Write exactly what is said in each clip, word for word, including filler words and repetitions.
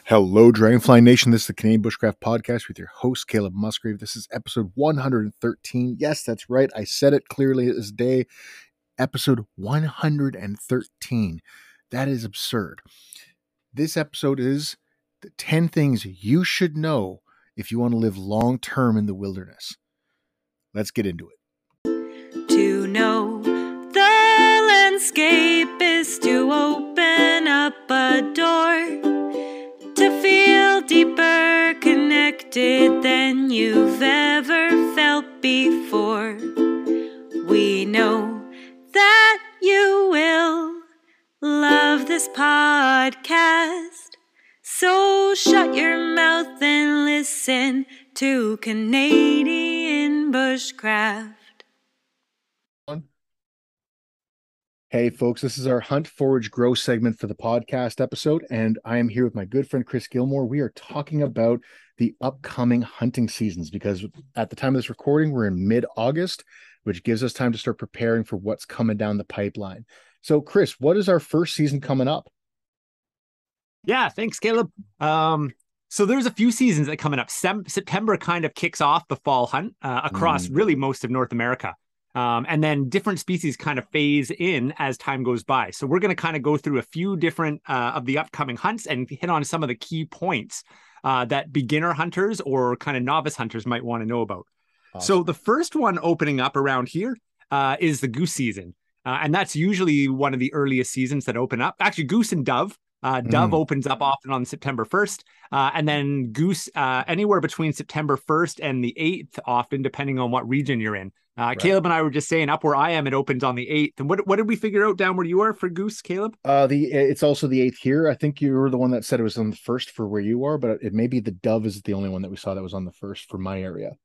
Hello, Dragonfly Nation. This is the Canadian Bushcraft Podcast with your host, Caleb Musgrave. This is episode one hundred thirteen. Yes, that's right. I said it clearly as day. Episode one hundred thirteen. That is absurd. This episode is the ten things you should know if you want to live long term in the wilderness. Let's get into it. To know the landscape is to open up a door, to feel deeper connected than you've ever felt before. We know that you will love this podcast, so shut your mouth and listen to Canadian Bushcraft. Hey folks, this is our Hunt, Forage, Grow segment for the podcast episode, and I am here with my good friend Chris Gilmore. We are talking about the upcoming hunting seasons because at the time of this recording, we're in mid-August, which gives us time to start preparing for what's coming down the pipeline. So Chris, what is our first season coming up? Yeah, thanks, Caleb. Um, so there's a few seasons that coming up. Sem- September kind of kicks off the fall hunt uh, across mm. really most of North America. Um, and then different species kind of phase in as time goes by. So we're going to kind of go through a few different uh, of the upcoming hunts and hit on some of the key points uh, that beginner hunters or kind of novice hunters might want to know about. Awesome. So the first one opening up around here uh, is the goose season. Uh, and that's usually one of the earliest seasons that open up. Actually, goose and dove. Uh, dove mm. opens up often on September first, uh, and then goose uh, anywhere between September first and the eighth, often depending on what region you're in. Uh, right. Caleb and I were just saying up where I am, it opens on the eighth. And what what did we figure out down where you are for goose, Caleb? Uh, the it's also the eighth here. I think you were the one that said it was on the first for where you are, but it may be the dove is the only one that we saw that was on the first for my area.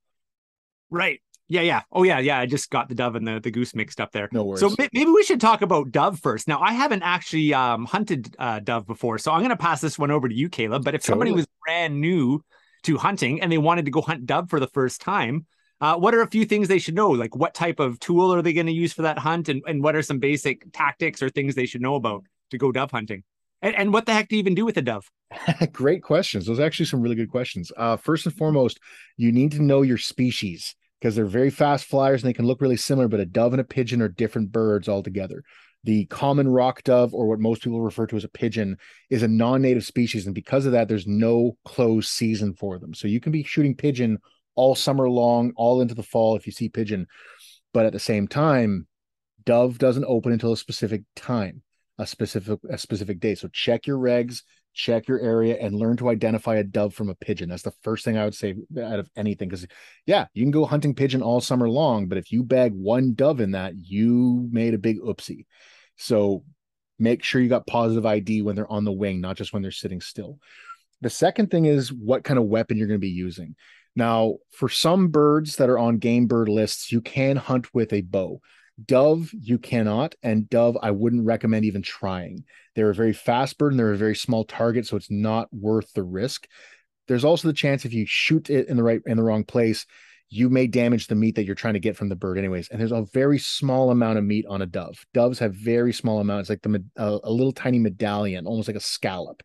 Right. Yeah, yeah. Oh, yeah, yeah. I just got the dove and the, the goose mixed up there. No worries. So m- maybe we should talk about dove first. Now, I haven't actually um, hunted uh, dove before, so I'm going to pass this one over to you, Caleb. But if totally. somebody was brand new to hunting and they wanted to go hunt dove for the first time, uh, what are a few things they should know? Like what type of tool are they going to use for that hunt? And, and what are some basic tactics or things they should know about to go dove hunting? And, and what the heck do you even do with a dove? Great questions. Those are actually some really good questions. Uh, first and foremost, you need to know your species, because they're very fast flyers and they can look really similar, but a dove and a pigeon are different birds altogether. The common rock dove, or what most people refer to as a pigeon, is a non-native species. And because of that, there's no closed season for them. So you can be shooting pigeon all summer long, all into the fall if you see pigeon. But at the same time, dove doesn't open until a specific time, a specific, a specific day. So check your regs, check your area, and learn to identify a dove from a pigeon. That's the first thing I would say out of anything. Because yeah, you can go hunting pigeon all summer long, but if you bag one dove in that, you made a big oopsie. So make sure you got positive I D when they're on the wing, not just when they're sitting still. The second thing is what kind of weapon you're going to be using. Now, for some birds that are on game bird lists, you can hunt with a bow. Dove, you cannot, and dove, I wouldn't recommend even trying. They're a very fast bird and they're a very small target, so it's not worth the risk. There's also the chance if you shoot it in the right in the wrong place, you may damage the meat that you're trying to get from the bird anyways. And there's a very small amount of meat on a dove. Doves have very small amounts, like the a, a little tiny medallion, almost like a scallop.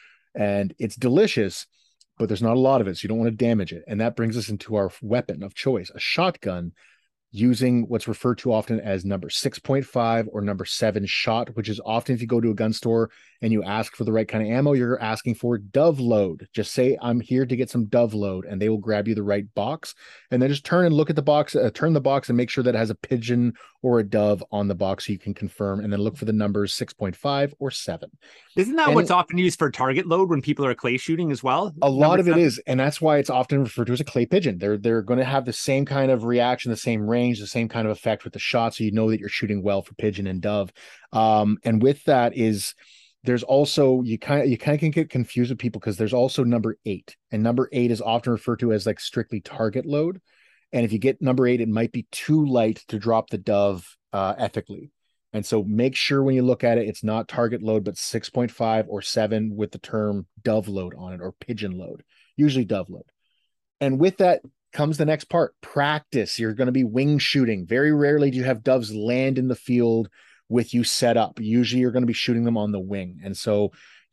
And it's delicious, but there's not a lot of it, so you don't want to damage it. And that brings us into our weapon of choice, a shotgun, using what's referred to often as number six point five or number seven shot, which is often if you go to a gun store and you ask for the right kind of ammo, you're asking for dove load. Just say, I'm here to get some dove load, and they will grab you the right box. And then just turn and look at the box, uh, turn the box and make sure that it has a pigeon or a dove on the box so you can confirm, and then look for the numbers six point five or seven. Isn't that and what's it, often used for target load when people are clay shooting as well? A lot of it is, and that's why it's often referred to as a clay pigeon. They're they're going to have the same kind of reaction, the same range, the same kind of effect with the shot, so you know that you're shooting well for pigeon and dove. Um, and with that is there's also you kind of you kind of can get confused with people because there's also number eight, and number eight is often referred to as like strictly target load. And if you get number eight, it might be too light to drop the dove uh, ethically. And so make sure when you look at it, it's not target load, but six point five or seven with the term dove load on it, or pigeon load, usually dove load. And with that comes the next part, practice. You're going to be wing shooting. Very rarely do you have doves land in the field with you set up. Usually you're going to be shooting them on the wing. And so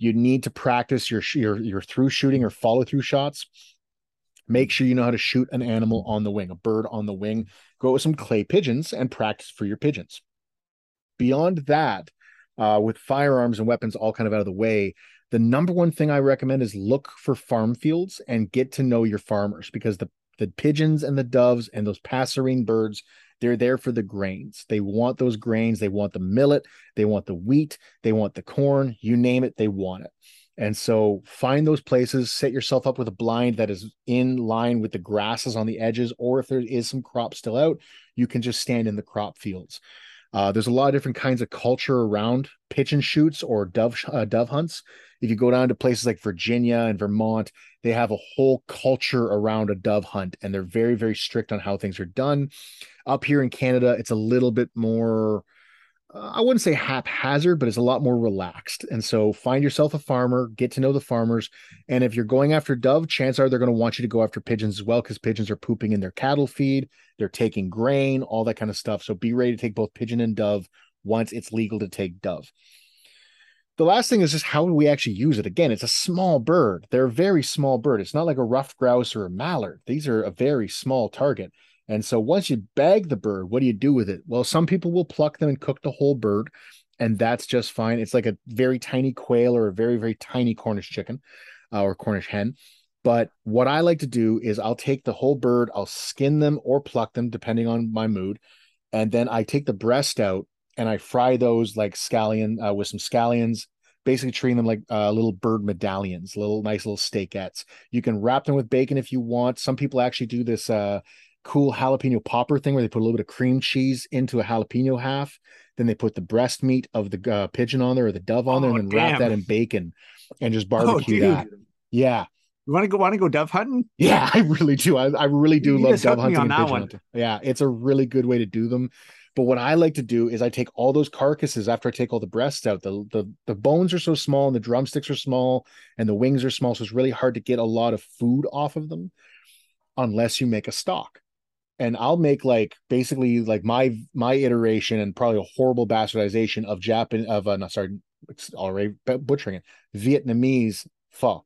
You need to practice your your your through shooting or follow through shots. Make sure you know how to shoot an animal on the wing, a bird on the wing. Go with some clay pigeons and practice for your pigeons. Beyond that, uh, with firearms and weapons all kind of out of the way, the number one thing I recommend is look for farm fields and get to know your farmers, because the, the pigeons and the doves and those passerine birds, they're there for the grains. They want those grains. They want the millet. They want the wheat. They want the corn. You name it, they want it. And so find those places, set yourself up with a blind that is in line with the grasses on the edges, or if there is some crop still out, you can just stand in the crop fields. Uh, there's a lot of different kinds of culture around pigeon shoots or dove uh, dove hunts. If you go down to places like Virginia and Vermont, they have a whole culture around a dove hunt, and they're very, very strict on how things are done. Up here in Canada, it's a little bit more, uh, I wouldn't say haphazard, but it's a lot more relaxed. And so find yourself a farmer, get to know the farmers. And if you're going after dove, chances are they're going to want you to go after pigeons as well, because pigeons are pooping in their cattle feed. They're taking grain, all that kind of stuff. So be ready to take both pigeon and dove once it's legal to take dove. The last thing is just how do we actually use it? Again, it's a small bird. They're a very small bird. It's not like a ruffed grouse or a mallard. These are a very small target. And so once you bag the bird, what do you do with it? Well, some people will pluck them and cook the whole bird, and that's just fine. It's like a very tiny quail or a very, very tiny Cornish chicken uh, or Cornish hen. But what I like to do is I'll take the whole bird, I'll skin them or pluck them, depending on my mood. And then I take the breast out and I fry those like scallion uh, with some scallions, basically treating them like uh, little bird medallions, little nice little steakettes. You can wrap them with bacon if you want. Some people actually do this uh, cool jalapeno popper thing where they put a little bit of cream cheese into a jalapeno half. Then they put the breast meat of the uh, pigeon on there or the dove on there, Oh, and then damn. wrap that in bacon and just Oh, barbecue dude. that. Yeah. You want to go? Want to go dove hunting? Yeah, I really do. I, I really do You love just dove hooked me hunting on and that pigeon one. hunting. Yeah, it's a really good way to do them. But what I like to do is I take all those carcasses after I take all the breasts out. The, the, the bones are so small and the drumsticks are small and the wings are small. So it's really hard to get a lot of food off of them unless you make a stock. And I'll make like basically like my my iteration and probably a horrible bastardization of Japan of uh, no, sorry, it's already butchering it, Vietnamese pho.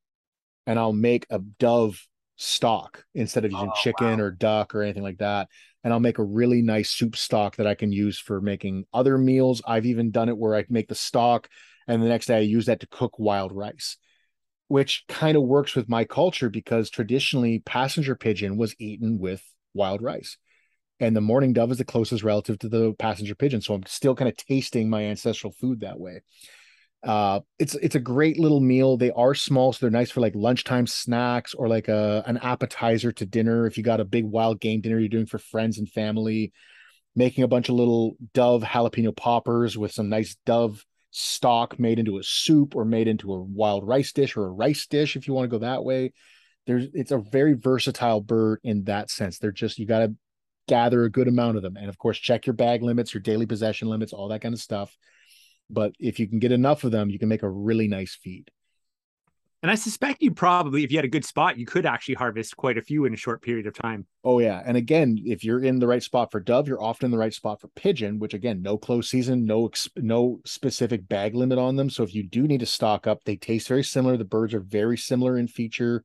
And I'll make a dove stock instead of using Oh, chicken wow. or duck or anything like that. And I'll make a really nice soup stock that I can use for making other meals. I've even done it where I make the stock and the next day I use that to cook wild rice, which kind of works with my culture because traditionally passenger pigeon was eaten with wild rice. And the mourning dove is the closest relative to the passenger pigeon. So I'm still kind of tasting my ancestral food that way. Uh, it's it's a great little meal. They are small, so they're nice for like lunchtime snacks or like a an appetizer to dinner. If you got a big wild game dinner you're doing for friends and family, making a bunch of little dove jalapeno poppers with some nice dove stock made into a soup or made into a wild rice dish or a rice dish if you want to go that way. There's it's a very versatile bird in that sense. They're just you got to gather a good amount of them, and of course check your bag limits, your daily possession limits, all that kind of stuff. But if you can get enough of them, you can make a really nice feed. And I suspect you probably, if you had a good spot, you could actually harvest quite a few in a short period of time. Oh yeah, and again, if you're in the right spot for dove, you're often in the right spot for pigeon. Which again, no close season, no no specific bag limit on them. So if you do need to stock up, they taste very similar. The birds are very similar in feature.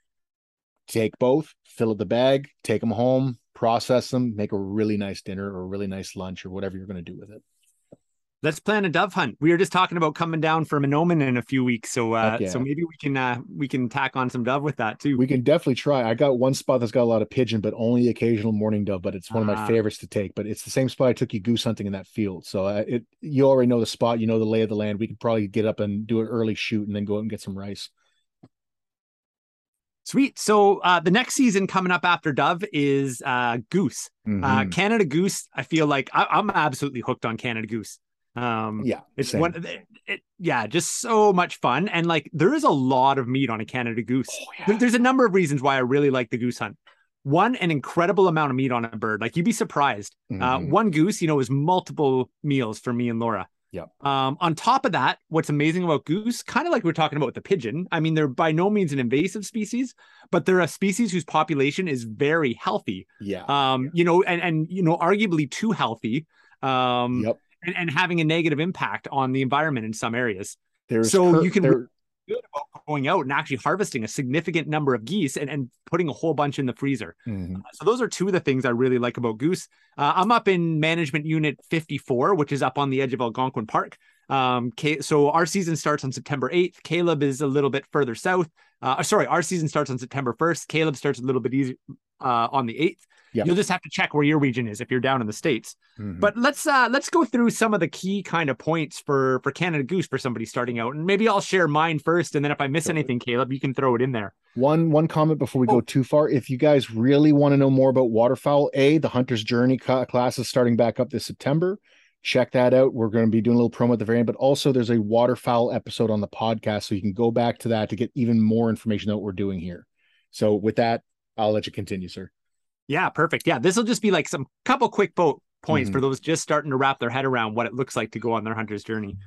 Take both, fill up the bag, take them home, process them, make a really nice dinner or a really nice lunch or whatever you're going to do with it. Let's plan a dove hunt. We were just talking about coming down from Mahnomen in a few weeks, so uh, yeah. so maybe we can uh, we can tack on some dove with that too. We can definitely try. I got one spot that's got a lot of pigeon, but only occasional mourning dove. But it's one of my Ah. favorites to take. But it's the same spot I took you goose hunting in that field. So uh, it you already know the spot, you know the lay of the land. We could probably get up and do an early shoot and then go out and get some rice. Sweet. So uh, the next season coming up after dove is uh, goose. Mm-hmm. Uh, Canada goose. I feel like I, I'm absolutely hooked on Canada goose. Um, yeah, it's same. one. It, it, yeah, just so much fun, and like there is a lot of meat on a Canada goose. Oh, yeah. there, there's a number of reasons why I really like the goose hunt. One, an incredible amount of meat on a bird. Like you'd be surprised. Mm-hmm. Uh, one goose, you know, is multiple meals for me and Laura. Yeah. Um, on top of that, what's amazing about goose, kind of like we we're talking about with the pigeon. I mean, they're by no means an invasive species, but they're a species whose population is very healthy. Yeah. Um, yeah. you know, and and you know, arguably too healthy. Um, yep. and, and having a negative impact on the environment in some areas. There's So cur- you can there. good about going out and actually harvesting a significant number of geese and, and putting a whole bunch in the freezer. Mhm. Uh, so those are two of the things I really like about goose. Uh, I'm up in management unit fifty-four, which is up on the edge of Algonquin Park. Um, so our season starts on September eighth. Caleb is a little bit further south. Uh, sorry, our season starts on September first. Caleb starts a little bit easier uh, on the eighth. Yep. You'll just have to check where your region is if you're down in the States. Mhm. But let's uh, let's go through some of the key kind of points for for Canada Goose for somebody starting out. And maybe I'll share mine first, and then if I miss anything, Caleb, you can throw it in there. One one comment before we Oh. go too far. If you guys really want to know more about waterfowl, A, the Hunter's Journey class is starting back up this September. Check that out. We're going to be doing a little promo at the very end, but also there's a waterfowl episode on the podcast, so you can go back to that to get even more information on what we're doing here. So with that, I'll let you continue, sir. Yeah, perfect. Yeah, this will just be like some couple quick boat points Mhm. for those just starting to wrap their head around what it looks like to go on their hunter's journey.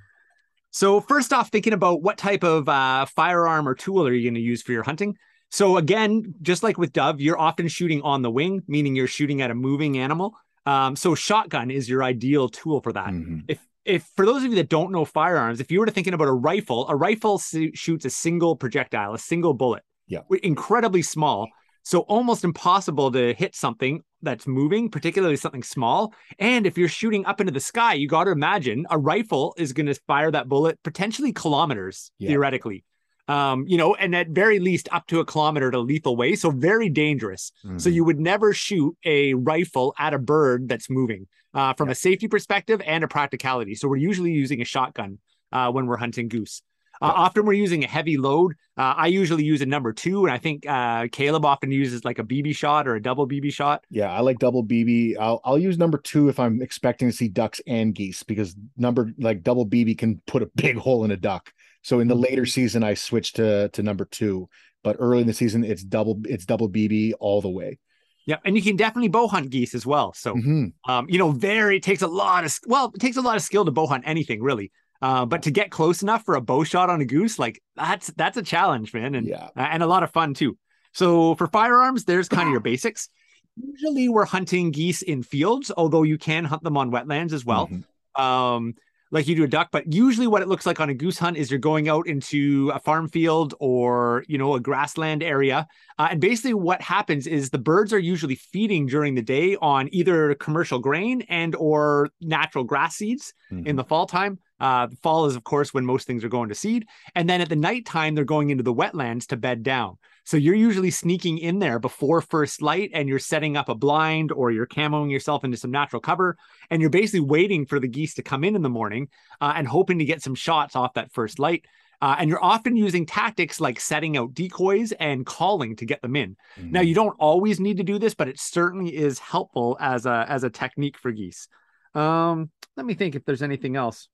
So first off, thinking about what type of uh, firearm or tool are you going to use for your hunting? So again, just like with dove, you're often shooting on the wing, meaning you're shooting at a moving animal. Um, so shotgun is your ideal tool for that. Mhm. If if for those of you that don't know firearms, if you were to thinking about a rifle, a rifle su- shoots a single projectile, a single bullet. Yeah. Incredibly small. So almost impossible to hit something that's moving, particularly something small. And if you're shooting up into the sky, you got to imagine a rifle is going to fire that bullet potentially kilometers, Yeah. theoretically. Um, you know, and at very least up to a kilometer to lethal way. So very dangerous. Mhm. So you would never shoot a rifle at a bird that's moving uh, from Yeah. a safety perspective and a practicality. So we're usually using a shotgun uh, when we're hunting goose. Uh, Yeah. Often we're using a heavy load. Uh, I usually use a number two, and I think uh, Caleb often uses like a B B shot or a double B B shot. Yeah, I like double B B. I'll I'll use number two if I'm expecting to see ducks and geese, because number like double B B can put a big hole in a duck. So in the later season, I switched to to number two, but early in the season, it's double it's double B B all the way. Yeah, and you can definitely bow hunt geese as well. So, Mhm. um, you know, very it takes a lot of well, it takes a lot of skill to bow hunt anything really. Uh, but to get close enough for a bow shot on a goose, like that's that's a challenge, man, and Yeah. uh, and a lot of fun too. So for firearms, there's kind of your basics. Usually we're hunting geese in fields, although you can hunt them on wetlands as well. Mhm. Um, like you do a duck, but usually what it looks like on a goose hunt is you're going out into a farm field or, you know, a grassland area. Uh, and basically what happens is the birds are usually feeding during the day on either commercial grain and or natural grass seeds Mhm. in the fall time. Uh, fall is, of course, when most things are going to seed. And then at the nighttime, they're going into the wetlands to bed down. So you're usually sneaking in there before first light and you're setting up a blind or you're camoing yourself into some natural cover. And you're basically waiting for the geese to come in in the morning uh, and hoping to get some shots off that first light. Uh, and you're often using tactics like setting out decoys and calling to get them in. Mhm. Now, you don't always need to do this, but it certainly is helpful as a, as a technique for geese. Um, let me think if there's anything else.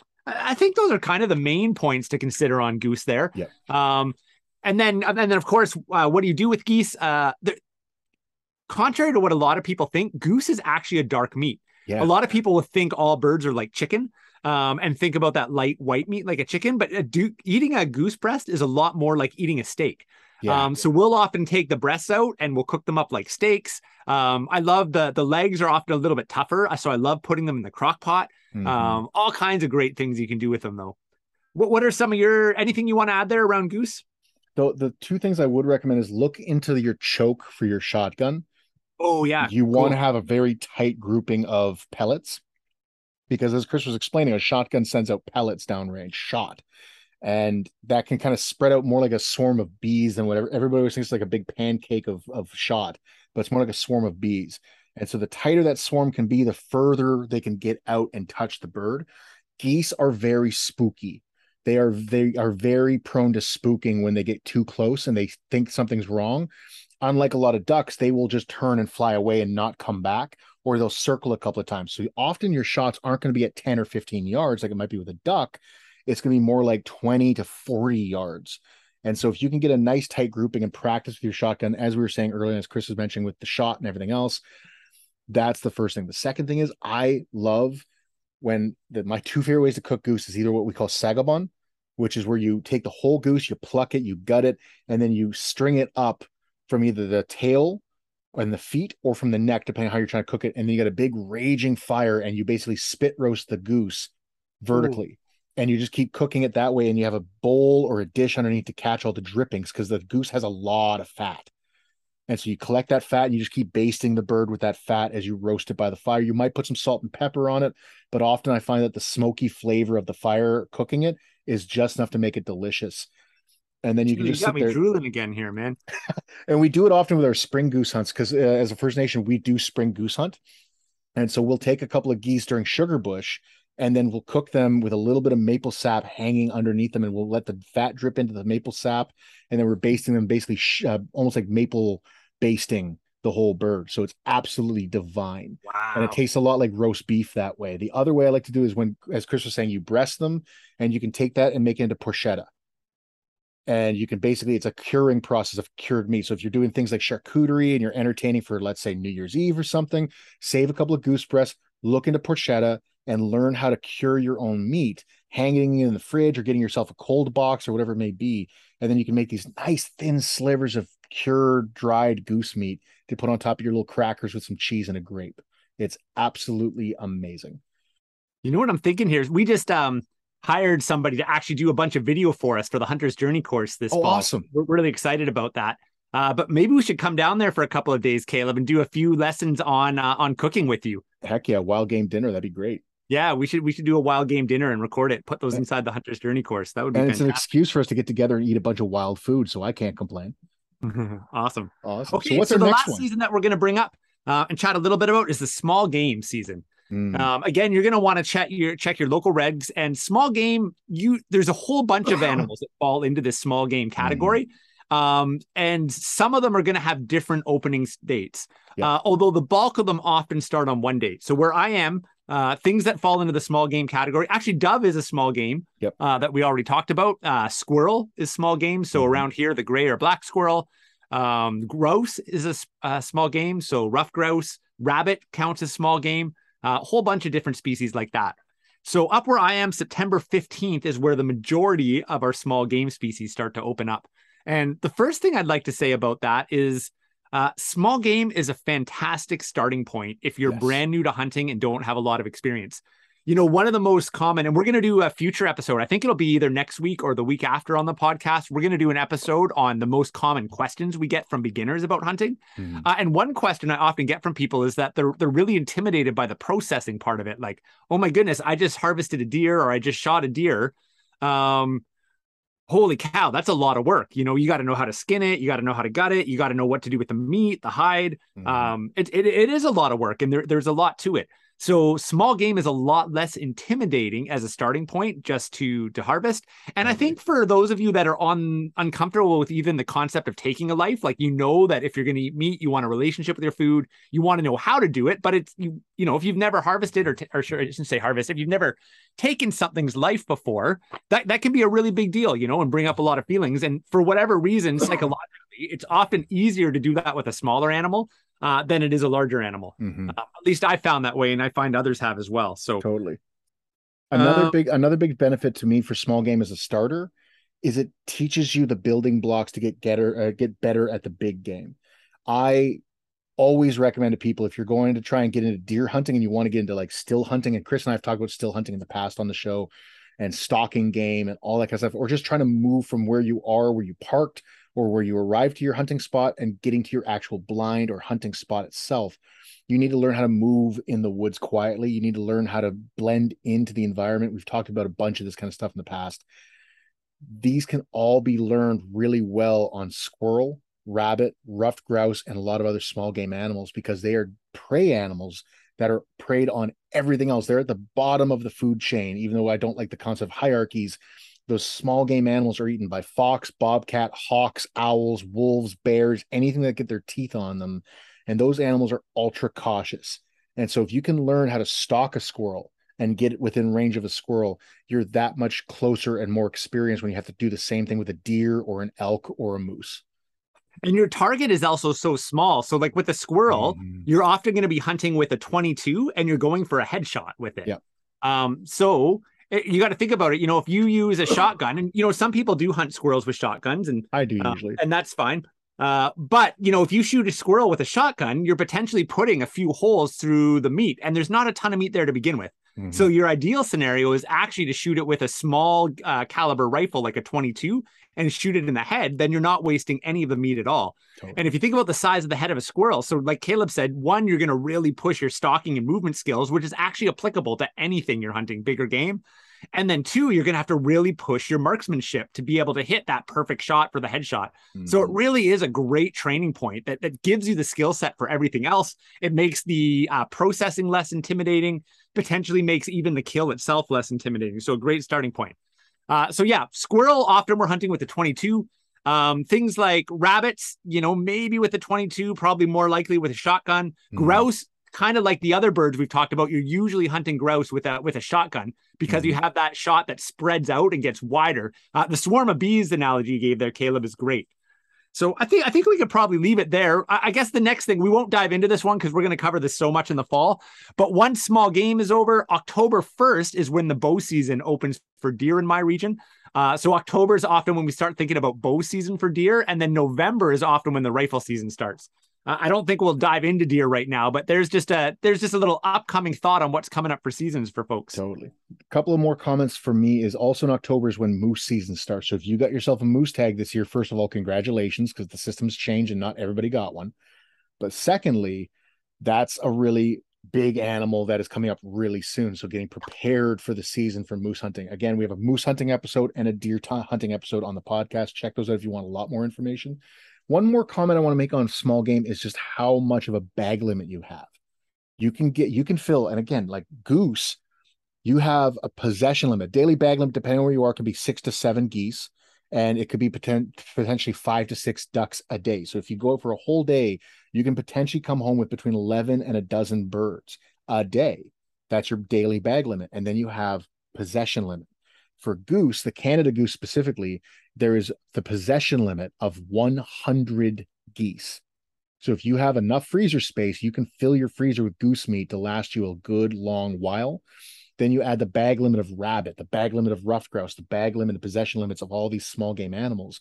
I I think those are kind of the main points to consider on goose there. Yeah. Um, and then, and then of course, uh, what do you do with geese? Uh, the, contrary to what a lot of people think, goose is actually a dark meat. Yeah. A lot of people will think all birds are like chicken um, and think about that light white meat like a chicken, but a do- eating a goose breast is a lot more like eating a steak. Yeah. Um, so we'll often take the breasts out and we'll cook them up like steaks. Um, I love the the legs are often a little bit tougher, so I love putting them in the crock pot. Mhm. Um, all kinds of great things you can do with them, though. What what are some of your anything you want to add there around goose? So the two things I would recommend is look into your choke for your shotgun. Oh yeah, You want to cool. have a very tight grouping of pellets, because as Chris was explaining, a shotgun sends out pellets downrange shot, and that can kind of spread out more like a swarm of bees than whatever. Everybody always thinks it's like a big pancake of of shot, but it's more like a swarm of bees. And so the tighter that swarm can be, the further they can get out and touch the bird. Geese are very spooky. They are they are very prone to spooking when they get too close and they think something's wrong. Unlike a lot of ducks, they will just turn and fly away and not come back, or they'll circle a couple of times. So often your shots aren't going to be at ten or fifteen yards like it might be with a duck. It's going to be more like twenty to forty yards. And so if you can get a nice tight grouping and practice with your shotgun, as we were saying earlier, as Chris was mentioning with the shot and everything else, that's the first thing. The second thing is I love when the, my two favorite ways to cook goose is either what we call sagabon, which is where you take the whole goose, you pluck it, you gut it, and then you string it up from either the tail and the feet or from the neck, depending on how you're trying to cook it. And then you got a big raging fire and you basically spit roast the goose vertically. and you just keep cooking it that way, and you have a bowl or a dish underneath to catch all the drippings, because the goose has a lot of fat. And so you collect that fat and you just keep basting the bird with that fat as you roast it by the fire. You might put some salt and pepper on it, but often I find that the smoky flavor of the fire cooking it is just enough to make it delicious. And then you can You just got sit me there. drooling again here, man. And we do it often with our spring goose hunts, because uh, as a First Nation, we do spring goose hunt. And so we'll take a couple of geese during sugar bush, and then we'll cook them with a little bit of maple sap hanging underneath them, and we'll let the fat drip into the maple sap, and then we're basting them basically sh- uh, almost like maple basting the whole bird. So it's absolutely divine. Wow. And it tastes a lot like roast beef that way. The other way I like to do is when, as Chris was saying, you breast them, and you can take that and make it into porchetta. And you can basically, it's a curing process of cured meat. So if you're doing things like charcuterie and you're entertaining for, let's say, New Year's Eve or something, save a couple of goose breasts, look into porchetta, and learn how to cure your own meat, hanging it in the fridge or getting yourself a cold box or whatever it may be. And then you can make these nice thin slivers of cured dried goose meat to put on top of your little crackers with some cheese and a grape. It's absolutely amazing. You know what I'm thinking here is we just um hired somebody to actually do a bunch of video for us for the Hunter's Journey course this Oh, fall. awesome. We're really excited about that. Uh, but maybe we should come down there for a couple of days, Caleb, and do a few lessons on uh, on cooking with you. Heck yeah, wild game dinner. That'd be great. Yeah, we should we should do a wild game dinner and record it, put those inside the Hunter's Journey course. That would be And fantastic. it's an excuse for us to get together and eat a bunch of wild food, so I can't complain. Awesome. Awesome. Okay, So what's so our the next last one? season that we're going to bring up uh, and chat a little bit about is the small game season. Mm. Um, again, you're going to want to check your check your local regs, and small game. You there's a whole bunch of animals that fall into this small game category, mm. um, and some of them are going to have different opening dates. Yep. Uh, although the bulk of them often start on one date. So where I am, uh, things that fall into the small game category. Actually, dove is a small game. Yep. Uh, that we already talked about. Uh, squirrel is small game. So mm-hmm. around here, the gray or black squirrel. Um, grouse is a, a small game. So rough grouse. Rabbit counts as small game. Uh, a whole bunch of different species like that. So up where I am, September fifteenth is where the majority of our small game species start to open up. And the first thing I'd like to say about that is uh, small game is a fantastic starting point if you're yes. brand new to hunting and don't have a lot of experience. You know, one of the most common, and we're going to do a future episode. I think it'll be either next week or the week after on the podcast. We're going to do an episode on the most common questions we get from beginners about hunting. Mm-hmm. Uh, and one question I often get from people is that they're they're really intimidated by the processing part of it. Like, oh my goodness, I just harvested a deer or I just shot a deer. Um, holy cow, that's a lot of work. You know, you got to know how to skin it. You got to know how to gut it. You got to know what to do with the meat, the hide. Mm-hmm. Um, it, it it is a lot of work, and there, there's a lot to it. So small game is a lot less intimidating as a starting point just to, to harvest. And I think for those of you that are on uncomfortable with even the concept of taking a life, like, you know, that if you're going to eat meat, you want a relationship with your food, you want to know how to do it. But it's, you, you know, if you've never harvested or, t- or sure, I shouldn't say harvest, if you've never taken something's life before, that, that can be a really big deal, you know, and bring up a lot of feelings. And for whatever reason, psychologically, it's often easier to do that with a smaller animal Uh, than it is a larger animal. Mm-hmm. Uh, at least I found that way, and I find others have as well. So totally. Another uh, big another big benefit to me for small game as a starter is it teaches you the building blocks to get getter, uh, get better at the big game. I always recommend to people, if you're going to try and get into deer hunting and you want to get into like still hunting, and Chris and I have talked about still hunting in the past on the show, and stalking game and all that kind of stuff, or just trying to move from where you are, where you parked, or where you arrive to your hunting spot and getting to your actual blind or hunting spot itself. You need to learn how to move in the woods quietly. You need to learn how to blend into the environment. We've talked about a bunch of this kind of stuff in the past. These can all be learned really well on squirrel, rabbit, ruffed grouse, and a lot of other small game animals, because they are prey animals that are preyed on everything else. They're at the bottom of the food chain, even though I don't like the concept of hierarchies. Those small game animals are eaten by fox, bobcat, hawks, owls, wolves, bears, anything that get their teeth on them. And those animals are ultra cautious. And so if you can learn how to stalk a squirrel and get it within range of a squirrel, you're that much closer and more experienced when you have to do the same thing with a deer or an elk or a moose. And your target is also so small. So like with a squirrel, mm-hmm. you're often going to be hunting with a twenty-two and you're going for a headshot with it. Yeah. Um, so you got to think about it. You know, if you use a shotgun, and, you know, some people do hunt squirrels with shotguns, and I do uh, usually, and that's fine. Uh, but, you know, if you shoot a squirrel with a shotgun, you're potentially putting a few holes through the meat, and there's not a ton of meat there to begin with. Mm-hmm. So your ideal scenario is actually to shoot it with a small uh, caliber rifle like a twenty-two and shoot it in the head. Then you're not wasting any of the meat at all. Totally. And if you think about the size of the head of a squirrel, so like Caleb said, one, you're going to really push your stalking and movement skills, which is actually applicable to anything you're hunting, bigger game. And then two, you're going to have to really push your marksmanship to be able to hit that perfect shot for the headshot. Mm-hmm. So it really is a great training point that, that gives you the skill set for everything else. It makes the uh, processing less intimidating, potentially makes even the kill itself less intimidating. So a great starting point. Uh, so yeah, squirrel, often we're hunting with the twenty-two. Um, things like rabbits, you know, maybe with the twenty-two, probably more likely with a shotgun. Mm-hmm. Grouse, kind of like the other birds we've talked about, you're usually hunting grouse with a with a shotgun because mm-hmm. you have that shot that spreads out and gets wider. Uh, the swarm of bees analogy you gave there, Caleb, is great. So I think I think we could probably leave it there. I, I guess the next thing, we won't dive into this one because we're going to cover this so much in the fall. But once small game is over, October first is when the bow season opens for deer in my region. Uh, so October is often when we start thinking about bow season for deer, and then November is often when the rifle season starts. Uh, I don't think we'll dive into deer right now, but there's just a there's just a little upcoming thought on what's coming up for seasons for folks. Totally. A couple of more comments for me is also in October is when moose season starts. So if you got yourself a moose tag this year, first of all, congratulations, because the system's changed and not everybody got one. But secondly, that's a really big animal that is coming up really soon. So getting prepared for the season for moose hunting. Again, we have a moose hunting episode and a deer t- hunting episode on the podcast. Check those out if you want a lot more information. One more comment I want to make on small game is just how much of a bag limit you have. You can get, you can fill, and again, like goose, you have a possession limit. Daily bag limit, depending on where you are, can be six to seven geese, and it could be poten- potentially five to six ducks a day. So if you go out for a whole day, you can potentially come home with between eleven and a dozen birds a day. That's your daily bag limit. And then you have possession limit. For goose, the Canada goose specifically, there is the possession limit of one hundred geese. So if you have enough freezer space, you can fill your freezer with goose meat to last you a good long while. Then you add the bag limit of rabbit, the bag limit of ruffed grouse, the bag limit, the possession limits of all these small game animals.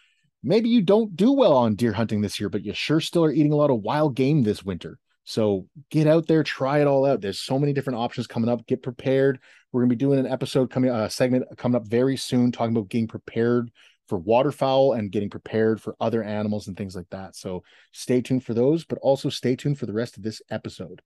Maybe you don't do well on deer hunting this year, but you sure still are eating a lot of wild game this winter. So get out there, try it all out. There's so many different options coming up. Get prepared. We're going to be doing an episode coming, a uh, segment coming up very soon, talking about getting prepared for waterfowl and getting prepared for other animals and things like that. So stay tuned for those, but also stay tuned for the rest of this episode.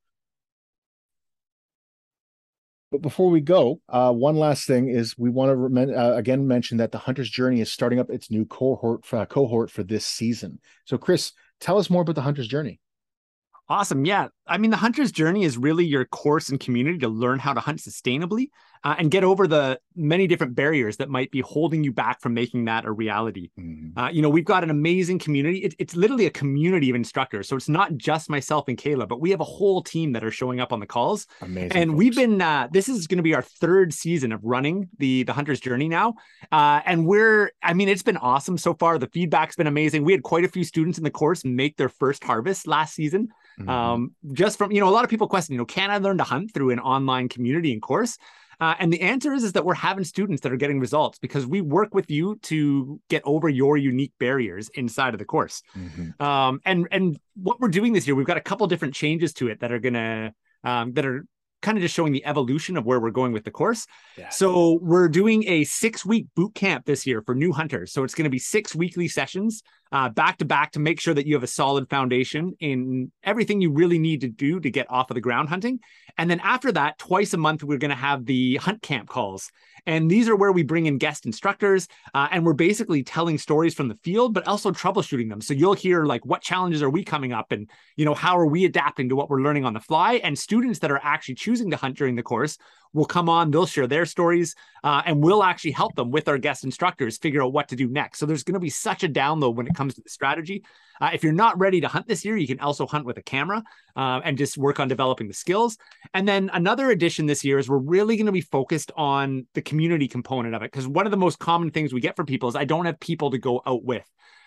But before we go, uh, one last thing is we want to rem- uh, again mention that the Hunter's Journey is starting up its new cohort uh, cohort for this season. So Chris, tell us more about the Hunter's Journey. Awesome. Yeah. I mean, the Hunter's Journey is really your course and community to learn how to hunt sustainably uh, and get over the many different barriers that might be holding you back from making that a reality. Mm-hmm. Uh, you know, we've got an amazing community. It, it's literally a community of instructors. So it's not just myself and Kayla, but we have a whole team that are showing up on the calls. Amazing. And folks. we've been, uh, this is going to be our third season of running the, the Hunter's Journey now. Uh, and we're, I mean, it's been awesome so far. The feedback's been amazing. We had quite a few students in the course make their first harvest last season. Mm-hmm. Um, just from, you know, a lot of people question, you know, can I learn to hunt through an online community and course? Uh, and the answer is, is that we're having students that are getting results because we work with you to get over your unique barriers inside of the course. Mm-hmm. Um, and, and what we're doing this year, we've got a couple different changes to it that are going to, um, that are kind of just showing the evolution of where we're going with the course. Yeah. So we're doing a six week boot camp this year for new hunters. So it's going to be six weekly sessions uh, back to back to make sure that you have a solid foundation in everything you really need to do to get off of the ground hunting. And then after that, twice a month, we're going to have the hunt camp calls. And these are where we bring in guest instructors uh, and we're basically telling stories from the field, but also troubleshooting them. So you'll hear like, what challenges are we coming up? And, you know, how are we adapting to what we're learning on the fly? And students that are actually choosing to hunt during the course will come on, they'll share their stories uh, and we'll actually help them with our guest instructors figure out what to do next. So there's going to be such a download when it comes to the strategy. Uh, if you're not ready to hunt this year, you can also hunt with a camera uh, and just work on developing the skills. And then another addition this year is we're really going to be focused on the community component of it. Because one of the most common things we get from people is I don't have people to go out with.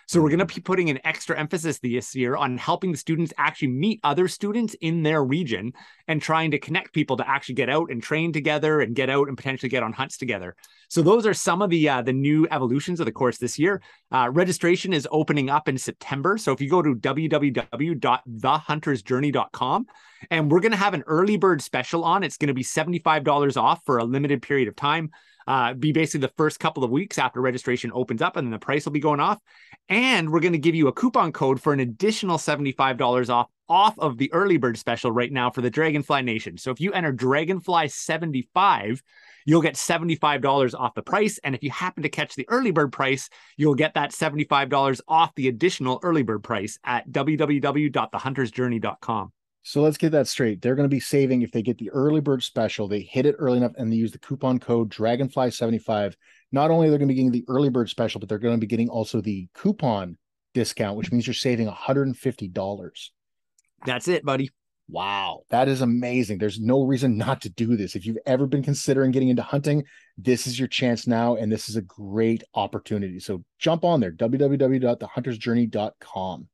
So we're going to be putting an extra emphasis this year on helping the students actually meet other students in their region and trying to connect people to actually get out and train together and get out and potentially get on hunts together. So those are some of the uh, the new evolutions of the course this year. Uh, registration is opening up in September. So if you go to w w w dot the hunters journey dot com, and we're going to have an early bird special on, it's going to be seventy-five dollars off for a limited period of time. Uh, be basically the first couple of weeks after registration opens up, and then the price will be going off. And we're going to give you a coupon code for an additional seventy-five dollars off off of the early bird special right now for the Dragonfly Nation. So if you enter Dragonfly seventy-five, you'll get seventy-five dollars off the price. And if you happen to catch the early bird price, you'll get that seventy-five dollars off the additional early bird price at w w w dot the hunters journey dot com. So let's get that straight. They're going to be saving, if they get the early bird special, they hit it early enough and they use the coupon code Dragonfly seventy-five. Not only are they going to be getting the early bird special, but they're going to be getting also the coupon discount, which means you're saving one hundred fifty dollars. That's it, buddy. Wow, that is amazing. There's no reason not to do this. If you've ever been considering getting into hunting, this is your chance now, and this is a great opportunity. So jump on there, w w w dot the hunters journey dot com.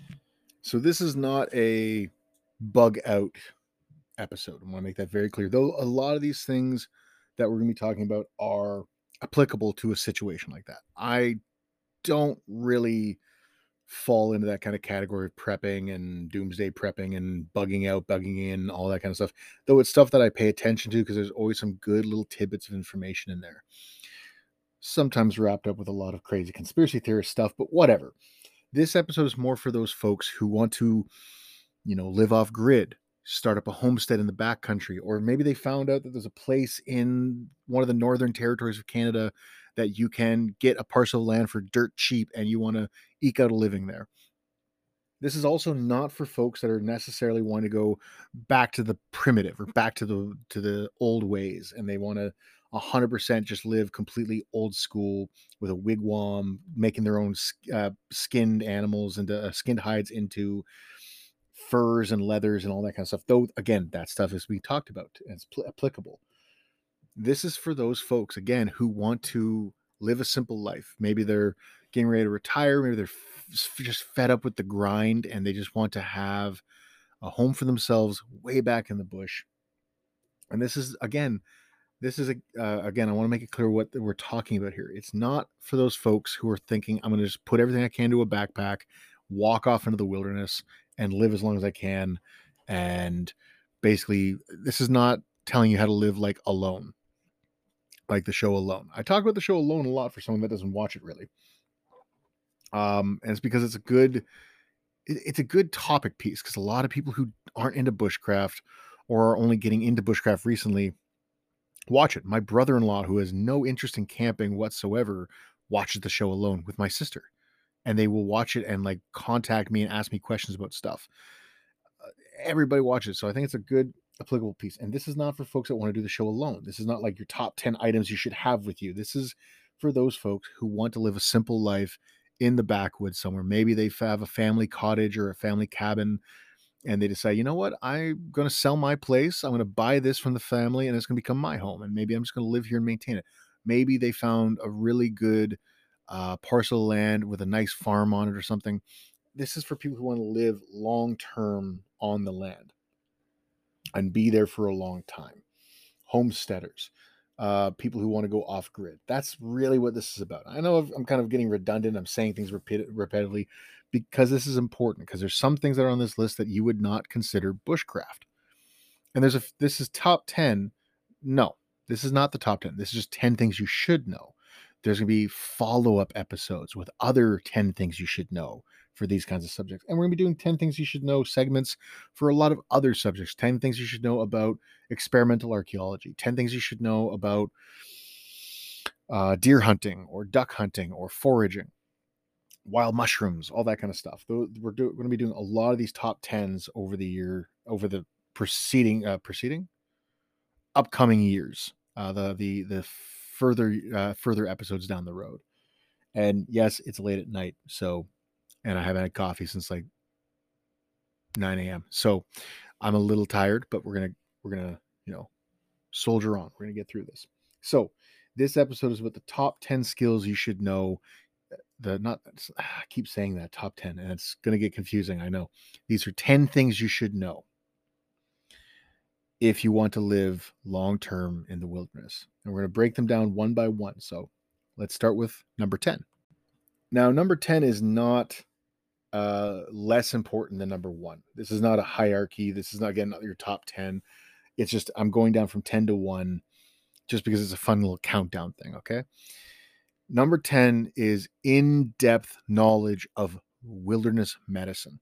So this is not a bug out episode. I want to make that very clear. Though a lot of these things that we're going to be talking about are applicable to a situation like that. I don't really fall into that kind of category of prepping and doomsday prepping and bugging out, bugging in, all that kind of stuff. Though it's stuff that I pay attention to because there's always some good little tidbits of information in there. Sometimes wrapped up with a lot of crazy conspiracy theorist stuff, but whatever. This episode is more for those folks who want to, you know, live off grid, start up a homestead in the backcountry, or maybe they found out that there's a place in one of the northern territories of Canada that you can get a parcel of land for dirt cheap and you want to eke out a living there. This is also not for folks that are necessarily want to go back to the primitive or back to the to the old ways, and they want to one hundred percent just live completely old school with a wigwam, making their own uh, skinned animals and uh, skinned hides into furs and leathers and all that kind of stuff. Though, again, that stuff is being talked about and it's pl- applicable. This is for those folks, again, who want to live a simple life. Maybe they're getting ready to retire. Maybe they're f- just fed up with the grind and they just want to have a home for themselves way back in the bush. And this is, again, this is, a, uh, again, I want to make it clear what we're talking about here. It's not for those folks who are thinking, I'm going to just put everything I can to a backpack, walk off into the wilderness and live as long as I can. And basically, this is not telling you how to live like Alone, like the show Alone. I talk about the show Alone a lot for someone that doesn't watch it really. Um, and it's because it's a good, it, it's a good topic piece because a lot of people who aren't into bushcraft or are only getting into bushcraft recently watch it. My brother-in-law, who has no interest in camping whatsoever, watches the show Alone with my sister. And they will watch it and like contact me and ask me questions about stuff. Uh, everybody watches. So I think it's a good applicable piece. And this is not for folks that want to do the show alone. This is not like your top ten items you should have with you. This is for those folks who want to live a simple life in the backwoods somewhere. Maybe they have a family cottage or a family cabin and they decide, you know what, I'm going to sell my place. I'm going to buy this from the family and it's going to become my home. And maybe I'm just going to live here and maintain it. Maybe they found a really good Uh, parcel of land with a nice farm on it or something. This is for people who want to live long-term on the land and be there for a long time. Homesteaders, uh, people who want to go off grid. That's really what this is about. I know I'm kind of getting redundant. I'm saying things repeat- repetitively because this is important because there's some things that are on this list that you would not consider bushcraft. And there's a, this is top ten. No, this is not the top ten. This is just ten things you should know. There's going to be follow-up episodes with other ten things you should know for these kinds of subjects. And we're going to be doing ten things you should know segments for a lot of other subjects. ten things you should know about experimental archaeology. ten things you should know about uh, deer hunting or duck hunting or foraging, wild mushrooms, all that kind of stuff. We're, do, we're going to be doing a lot of these top tens over the year, over the preceding, uh, preceding? upcoming years. Uh, the, the, the, further uh, further episodes down the road. And yes, it's late at night, so and I haven't had coffee since like nine a.m. So I'm a little tired, but we're gonna we're gonna you know soldier on. We're gonna get through this. So this episode is about the top ten skills you should know the not I keep saying that top ten, and it's going to get confusing. I know. These are ten things you should know if you want to live long term in the wilderness. And we're going to break them down one by one. So let's start with number ten. Now, number ten is not uh, less important than number one. This is not a hierarchy. This is not, again, not your top ten. It's just I'm going down from ten to one just because it's a fun little countdown thing, okay? Number ten is in-depth knowledge of wilderness medicine.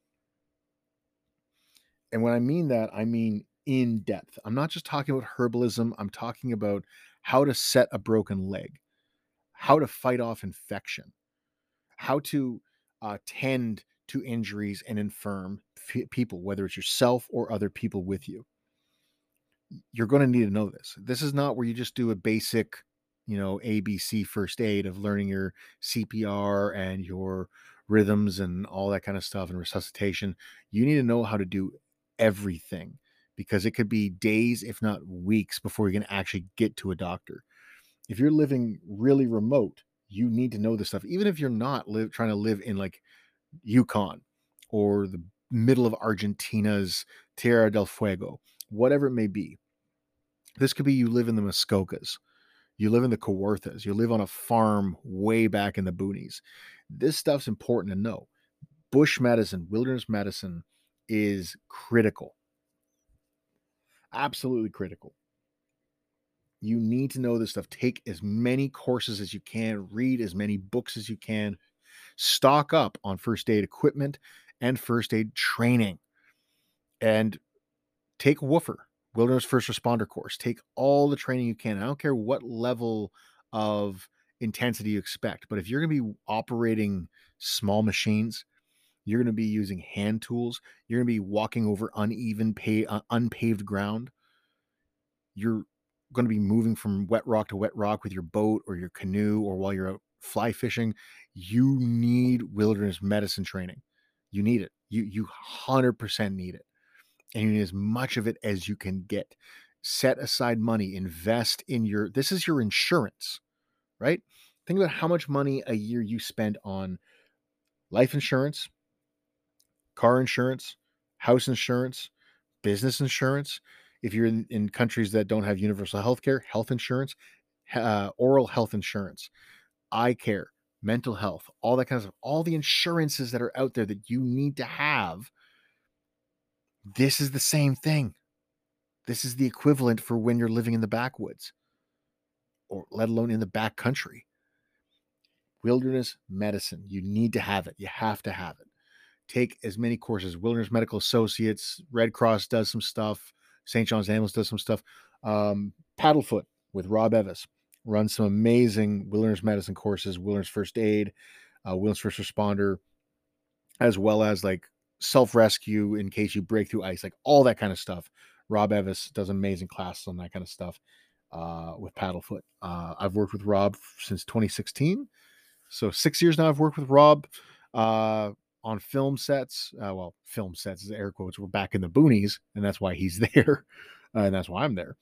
And when I mean that, I mean in depth. I'm not just talking about herbalism. I'm talking about how to set a broken leg, how to fight off infection, how to uh, tend to injuries and infirm f- people, whether it's yourself or other people with you. You're going to need to know this. This is not where you just do a basic, you know, A B C first aid of learning your C P R and your rhythms and all that kind of stuff and resuscitation. You need to know how to do everything, because it could be days, if not weeks, before you can actually get to a doctor. If you're living really remote, you need to know this stuff. Even if you're not live, trying to live in like Yukon or the middle of Argentina's Tierra del Fuego, whatever it may be. This could be you live in the Muskokas, you live in the Kawarthas, you live on a farm way back in the boonies. This stuff's important to know. Bush medicine, wilderness medicine is critical. Absolutely critical. You need to know this stuff. Take as many courses as you can, read as many books as you can, stock up on first aid equipment and first aid training, and take WFR, Wilderness First Responder course. Take all the training you can. I don't care what level of intensity you expect, but if you're going to be operating small machines, you're going to be using hand tools, you're going to be walking over uneven, pay, uh, unpaved ground, you're going to be moving from wet rock to wet rock with your boat or your canoe, or while you're out fly fishing, you need wilderness medicine training. You need it. You you one hundred percent need it. And you need as much of it as you can get. Set aside money, invest in your, this is your insurance, right? Think about how much money a year you spend on life insurance, car insurance, house insurance, business insurance. If you're in, in countries that don't have universal health care, health insurance, uh, oral health insurance, eye care, mental health, all that kind of stuff, all the insurances that are out there that you need to have. This is the same thing. This is the equivalent for when you're living in the backwoods, or let alone in the back country. Wilderness medicine, you need to have it. You have to have it. Take as many courses. Wilderness Medical Associates, Red Cross does some stuff. Saint John's Ambulance does some stuff. Um, Paddlefoot with Rob Evis runs some amazing wilderness medicine courses, wilderness first aid, uh, wilderness first responder, as well as like self-rescue in case you break through ice, like all that kind of stuff. Rob Evis does amazing classes on that kind of stuff uh, with Paddlefoot. Uh, I've worked with Rob since twenty sixteen. So six years now I've worked with Rob uh, on film sets. Uh, well, film sets is air quotes. We're back in the boonies, and that's why he's there. Uh, and that's why I'm there.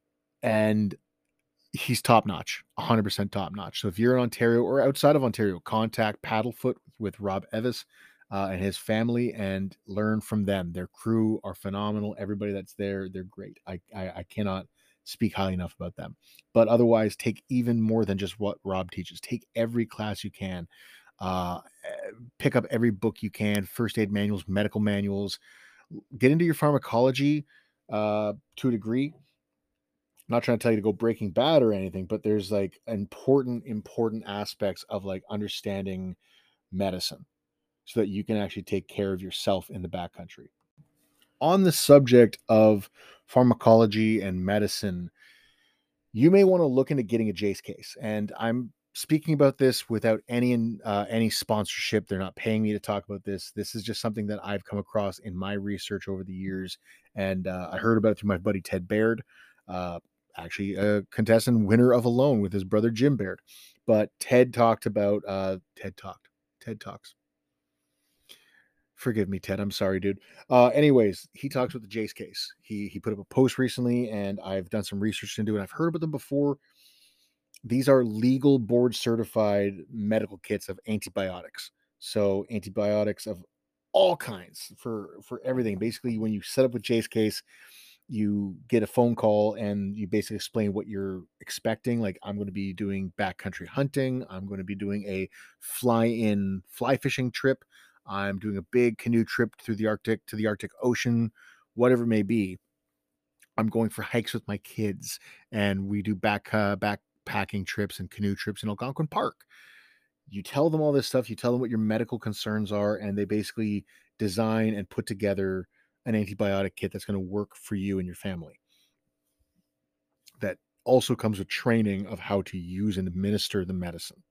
And he's top notch, one hundred percent top notch. So if you're in Ontario or outside of Ontario, contact Paddlefoot with Rob Evis uh, and his family and learn from them. Their crew are phenomenal. Everybody that's there, they're great. I, I, I cannot speak highly enough about them. But otherwise, take even more than just what Rob teaches. Take every class you can. Uh, pick up every book you can, first aid manuals, medical manuals. Get into your pharmacology uh, to a degree. I'm not trying to tell you to go Breaking Bad or anything, but there's like important, important aspects of like understanding medicine so that you can actually take care of yourself in the backcountry. On the subject of pharmacology and medicine, you may want to look into getting a Jace case. And I'm speaking about this without any uh, any sponsorship. They're not paying me to talk about this. This is just something that I've come across in my research over the years. And uh, I heard about it through my buddy Ted Baird, uh, actually a contestant winner of Alone with his brother Jim Baird. But Ted talked about, uh, Ted talked, Ted Talks. Forgive me, Ted. I'm sorry, dude. Uh, anyways, he talks about the Jace case. He he put up a post recently, and I've done some research into it. I've heard about them before. These are legal board certified medical kits of antibiotics. So antibiotics of all kinds for for everything. Basically, when you set up with Jay's Case, you get a phone call and you basically explain what you're expecting. Like, I'm going to be doing backcountry hunting. I'm going to be doing a fly in fly fishing trip. I'm doing a big canoe trip through the Arctic to the Arctic Ocean, whatever it may be. I'm going for hikes with my kids, and we do back uh, backpacking trips and canoe trips in Algonquin Park. You tell them all this stuff. You tell them what your medical concerns are, and they basically design and put together an antibiotic kit that's going to work for you and your family. That also comes with training of how to use and administer the medicine.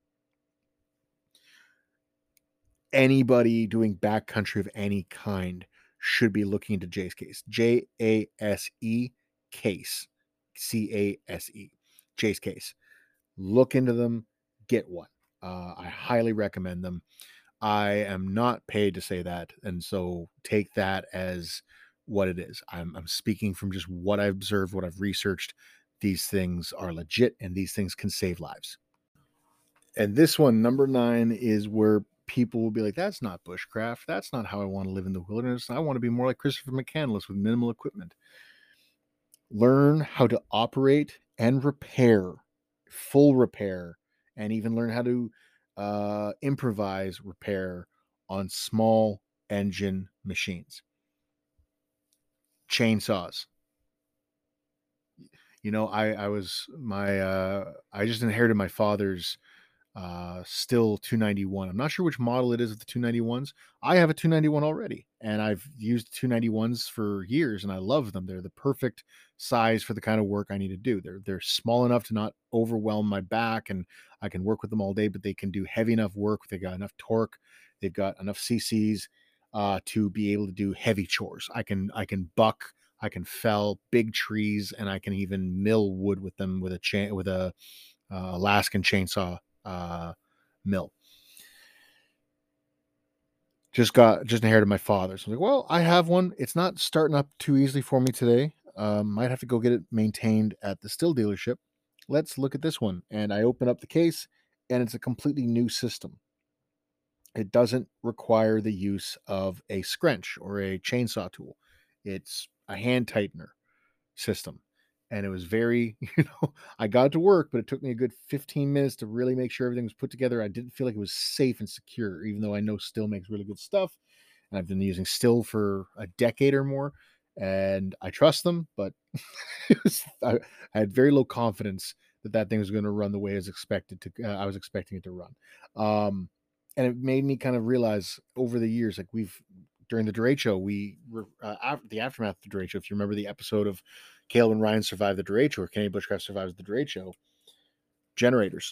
Anybody doing backcountry of any kind should be looking into Jay's Case. J A S E Case. C A S E. Jay's Case. Look into them. Get one. Uh, I highly recommend them. I am not paid to say that, and so take that as what it is. I'm, I'm speaking from just what I've observed, what I've researched. These things are legit, and these things can save lives. And this one, number nine, is where people will be like, that's not bushcraft. That's not how I want to live in the wilderness. I want to be more like Christopher McCandless with minimal equipment. Learn how to operate and repair, full repair, and even learn how to uh, improvise repair on small engine machines. Chainsaws. You know, I, I was my uh, I just inherited my father's uh Stihl two ninety-one. I'm not sure which model it is of the two ninety-ones. I have a two ninety-one already, and I've used two ninety-ones for years, and I love them. They're the perfect size for the kind of work I need to do. They're they're small enough to not overwhelm my back, and I can work with them all day, but they can do heavy enough work. They got enough torque. They've got enough C Cs uh to be able to do heavy chores. I can I can buck, I can fell big trees, and I can even mill wood with them with a chain with a uh, Alaskan chainsaw uh mill. Just got just inherited my father, so I'm like, well, I have one. It's not starting up too easily for me today. Um might have to go get it maintained at the Stihl dealership. Let's look at this one. And I open up the case, and it's a completely new system. It doesn't require the use of a scrunch or a chainsaw tool. It's a hand tightener system. And it was very, you know, I got to work, but it took me a good fifteen minutes to really make sure everything was put together. I didn't feel like it was safe and secure, even though I know Stihl makes really good stuff. And I've been using Stihl for a decade or more, and I trust them, but it was, I, I had very low confidence that that thing was going to run the way I was expected to. Uh, I was expecting it to run. Um, and it made me kind of realize over the years, like we've, during the derecho, we were uh, after the aftermath of the derecho. If you remember the episode of Caleb and Ryan survived the derecho, or Canadian Bushcraft survives the derecho, generators.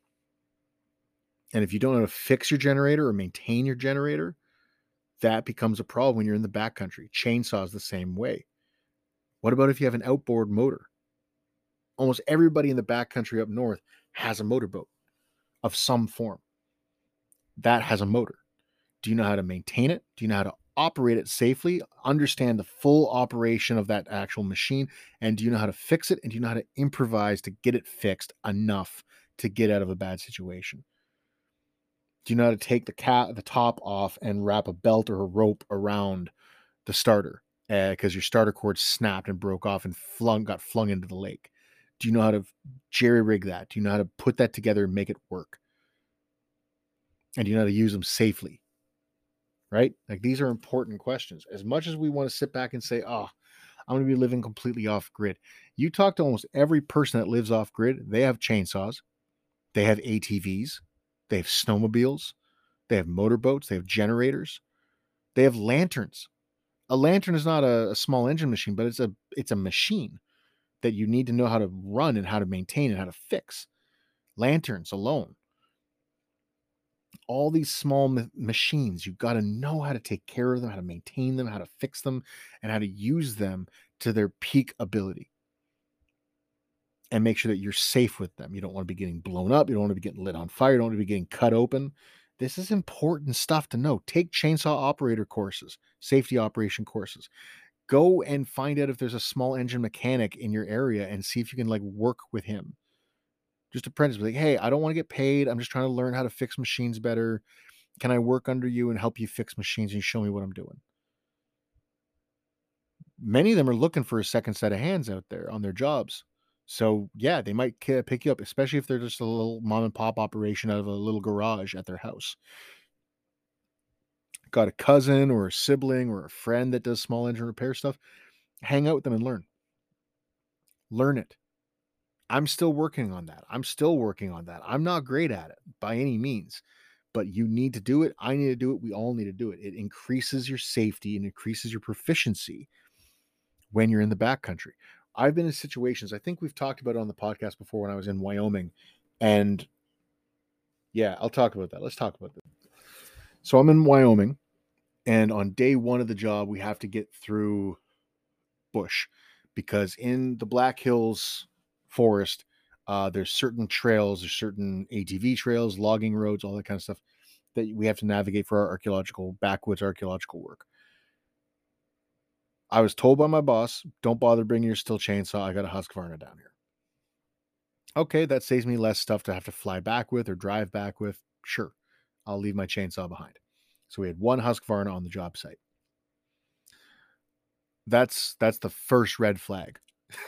And if you don't know how to fix your generator or maintain your generator, that becomes a problem when you're in the backcountry. Chainsaws the same way. What about if you have an outboard motor? Almost everybody in the backcountry up north has a motorboat of some form. That has a motor. Do you know how to maintain it? Do you know how to operate it safely? Understand the full operation of that actual machine? And do you know how to fix it? And do you know how to improvise to get it fixed enough to get out of a bad situation? Do you know how to take the cat the top off and wrap a belt or a rope around the starter because uh, your starter cord snapped and broke off and flung got flung into the lake? Do you know how to jerry rig that? Do you know how to put that together and make it work? And do you know how to use them safely? Right? Like, these are important questions. As much as we want to sit back and say, oh, I'm going to be living completely off grid. You talk to almost every person that lives off grid. They have chainsaws. They have A T Vs. They have snowmobiles. They have motorboats. They have generators. They have lanterns. A lantern is not a, a small engine machine, but it's a it's a machine that you need to know how to run and how to maintain and how to fix. Lanterns alone. All these small ma- machines, you've got to know how to take care of them, how to maintain them, how to fix them, and how to use them to their peak ability. And make sure that you're safe with them. You don't want to be getting blown up. You don't want to be getting lit on fire. You don't want to be getting cut open. This is important stuff to know. Take chainsaw operator courses, safety operation courses. Go and find out if there's a small engine mechanic in your area and see if you can like work with him. Just apprentice, like, hey, I don't want to get paid. I'm just trying to learn how to fix machines better. Can I work under you and help you fix machines and you show me what I'm doing? Many of them are looking for a second set of hands out there on their jobs. So yeah, they might pick you up, especially if they're just a little mom and pop operation out of a little garage at their house. Got a cousin or a sibling or a friend that does small engine repair stuff, hang out with them and learn. Learn it. I'm still working on that. I'm still working on that. I'm not great at it by any means, but you need to do it. I need to do it. We all need to do it. It increases your safety and increases your proficiency when you're in the backcountry. I've been in situations, I think we've talked about it on the podcast before when I was in Wyoming. And yeah, I'll talk about that. Let's talk about that. So I'm in Wyoming, and on day one of the job, we have to get through bush because in the Black Hills forest, uh, there's certain trails, there's certain A T V trails, logging roads, all that kind of stuff that we have to navigate for our archaeological, backwoods archaeological work. I was told by my boss, don't bother bringing your Stihl chainsaw. I got a Husqvarna down here. Okay, that saves me less stuff to have to fly back with or drive back with. Sure, I'll leave my chainsaw behind. So we had one Husqvarna on the job site. That's that's the first red flag.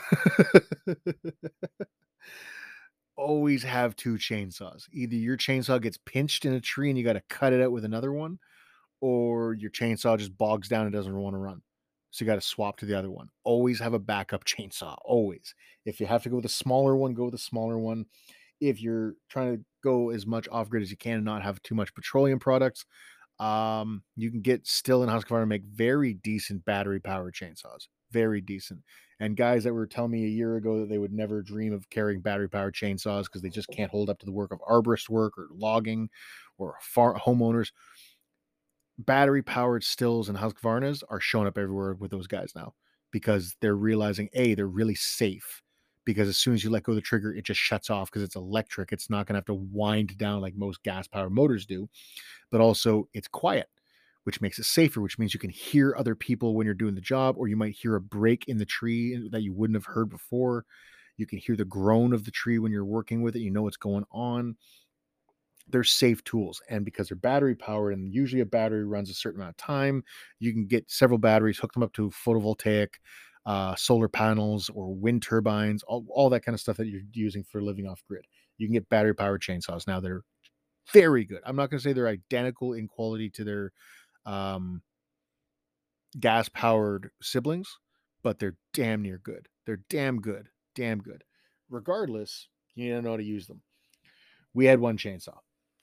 Always have two chainsaws. Either your chainsaw gets pinched in a tree and you got to cut it out with another one, or your chainsaw just bogs down and doesn't want to run. So you got to swap to the other one. Always have a backup chainsaw. Always. If you have to go with a smaller one, go with a smaller one. If you're trying to go as much off grid as you can and not have too much petroleum products, um, you can get Stihl and Husqvarna make very decent battery powered chainsaws. Very decent. And guys that were telling me a year ago that they would never dream of carrying battery powered chainsaws because they just can't hold up to the work of arborist work or logging or farm homeowners. Battery powered Stihls and Husqvarnas are showing up everywhere with those guys now because they're realizing, A, they're really safe because as soon as you let go of the trigger, it just shuts off because it's electric. It's not going to have to wind down like most gas powered motors do, but also it's quiet, which makes it safer, which means you can hear other people when you're doing the job, or you might hear a break in the tree that you wouldn't have heard before. You can hear the groan of the tree when you're working with it. You know what's going on. They're safe tools, and because they're battery powered and usually a battery runs a certain amount of time, you can get several batteries, hook them up to photovoltaic, uh, solar panels or wind turbines, all, all that kind of stuff that you're using for living off grid. You can get battery powered chainsaws now. They're very good. I'm not going to say they're identical in quality to their um, gas powered siblings, but they're damn near good. They're damn good, damn good. Regardless, you need to know how to use them. We had one chainsaw.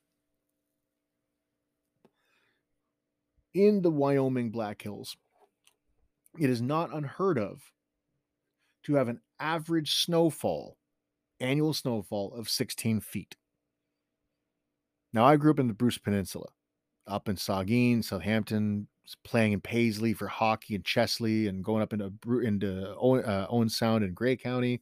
In the Wyoming Black Hills, it is not unheard of to have an average snowfall, annual snowfall of sixteen feet. Now, I grew up in the Bruce Peninsula, up in Saugeen, Southampton, playing in Paisley for hockey and Chesley, and going up into, into Owen, uh, Owen Sound in Grey County.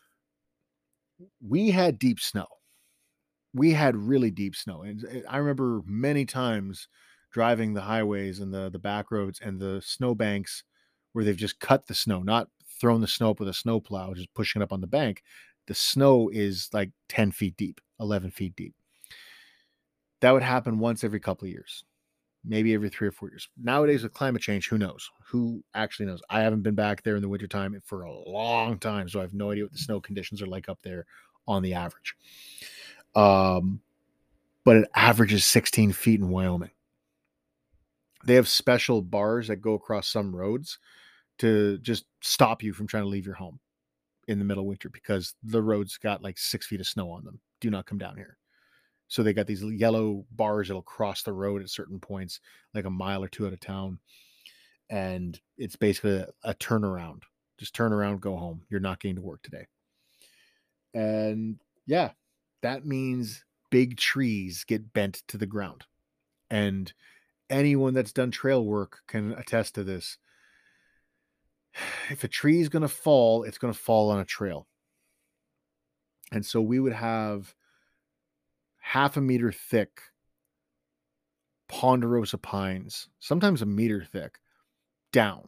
We had deep snow. We had really deep snow. And I remember many times driving the highways and the, the back roads and the snow banks where they've just cut the snow, not thrown the snow up with a snow plow, just pushing it up on the bank. The snow is like ten feet deep, eleven feet deep. That would happen once every couple of years, maybe every three or four years. Nowadays with climate change, who knows? Who actually knows? I haven't been back there in the wintertime for a long time, so I have no idea what the snow conditions are like up there on the average. Um, but it averages sixteen feet in Wyoming. They have special bars that go across some roads to just stop you from trying to leave your home in the middle of winter because the roads got like six feet of snow on them. Do not come down here. So they got these yellow bars that'll cross the road at certain points, like a mile or two out of town. And it's basically a, a turnaround. Just turn around, go home. You're not getting to work today. And yeah, that means big trees get bent to the ground. And anyone that's done trail work can attest to this. If a tree is going to fall, it's going to fall on a trail. And so we would have half a meter thick ponderosa pines, sometimes a meter thick, down.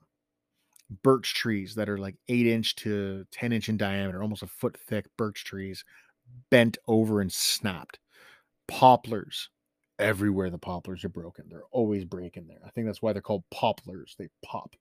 Birch trees that are like eight inch to ten inch in diameter, almost a foot thick birch trees, bent over and snapped. Poplars everywhere. The poplars are broken. They're always breaking there. I think that's why they're called poplars. They pop.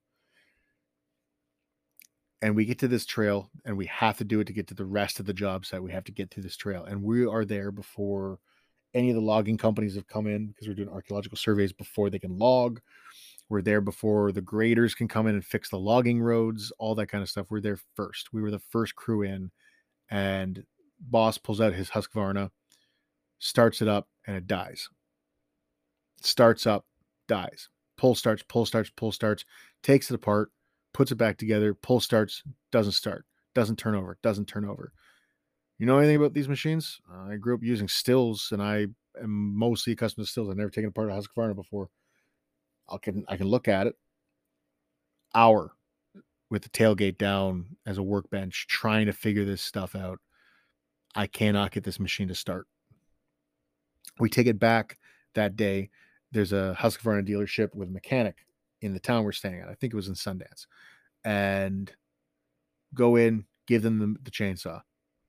And we get to this trail, and we have to do it to get to the rest of the job site. We have to get to this trail, and we are there before any of the logging companies have come in, because we're doing archaeological surveys before they can log. We're there before the graders can come in and fix the logging roads, all that kind of stuff. We're there first. We were the first crew in, and boss pulls out his Husqvarna, starts it up, and it dies. Starts up, dies. Pull starts, pull starts, pull starts, takes it apart, puts it back together, pull starts, doesn't start, doesn't turn over, doesn't turn over. You know anything about these machines? Uh, I grew up using stills, and I am mostly accustomed to stills. I've never taken apart a Husqvarna before. I can I can look at it. Hour with the tailgate down as a workbench, trying to figure this stuff out. I cannot get this machine to start. We take it back that day. There's a Husqvarna dealership with a mechanic in the town we're staying at. I think it was in Sundance. And go in, give them the, the chainsaw.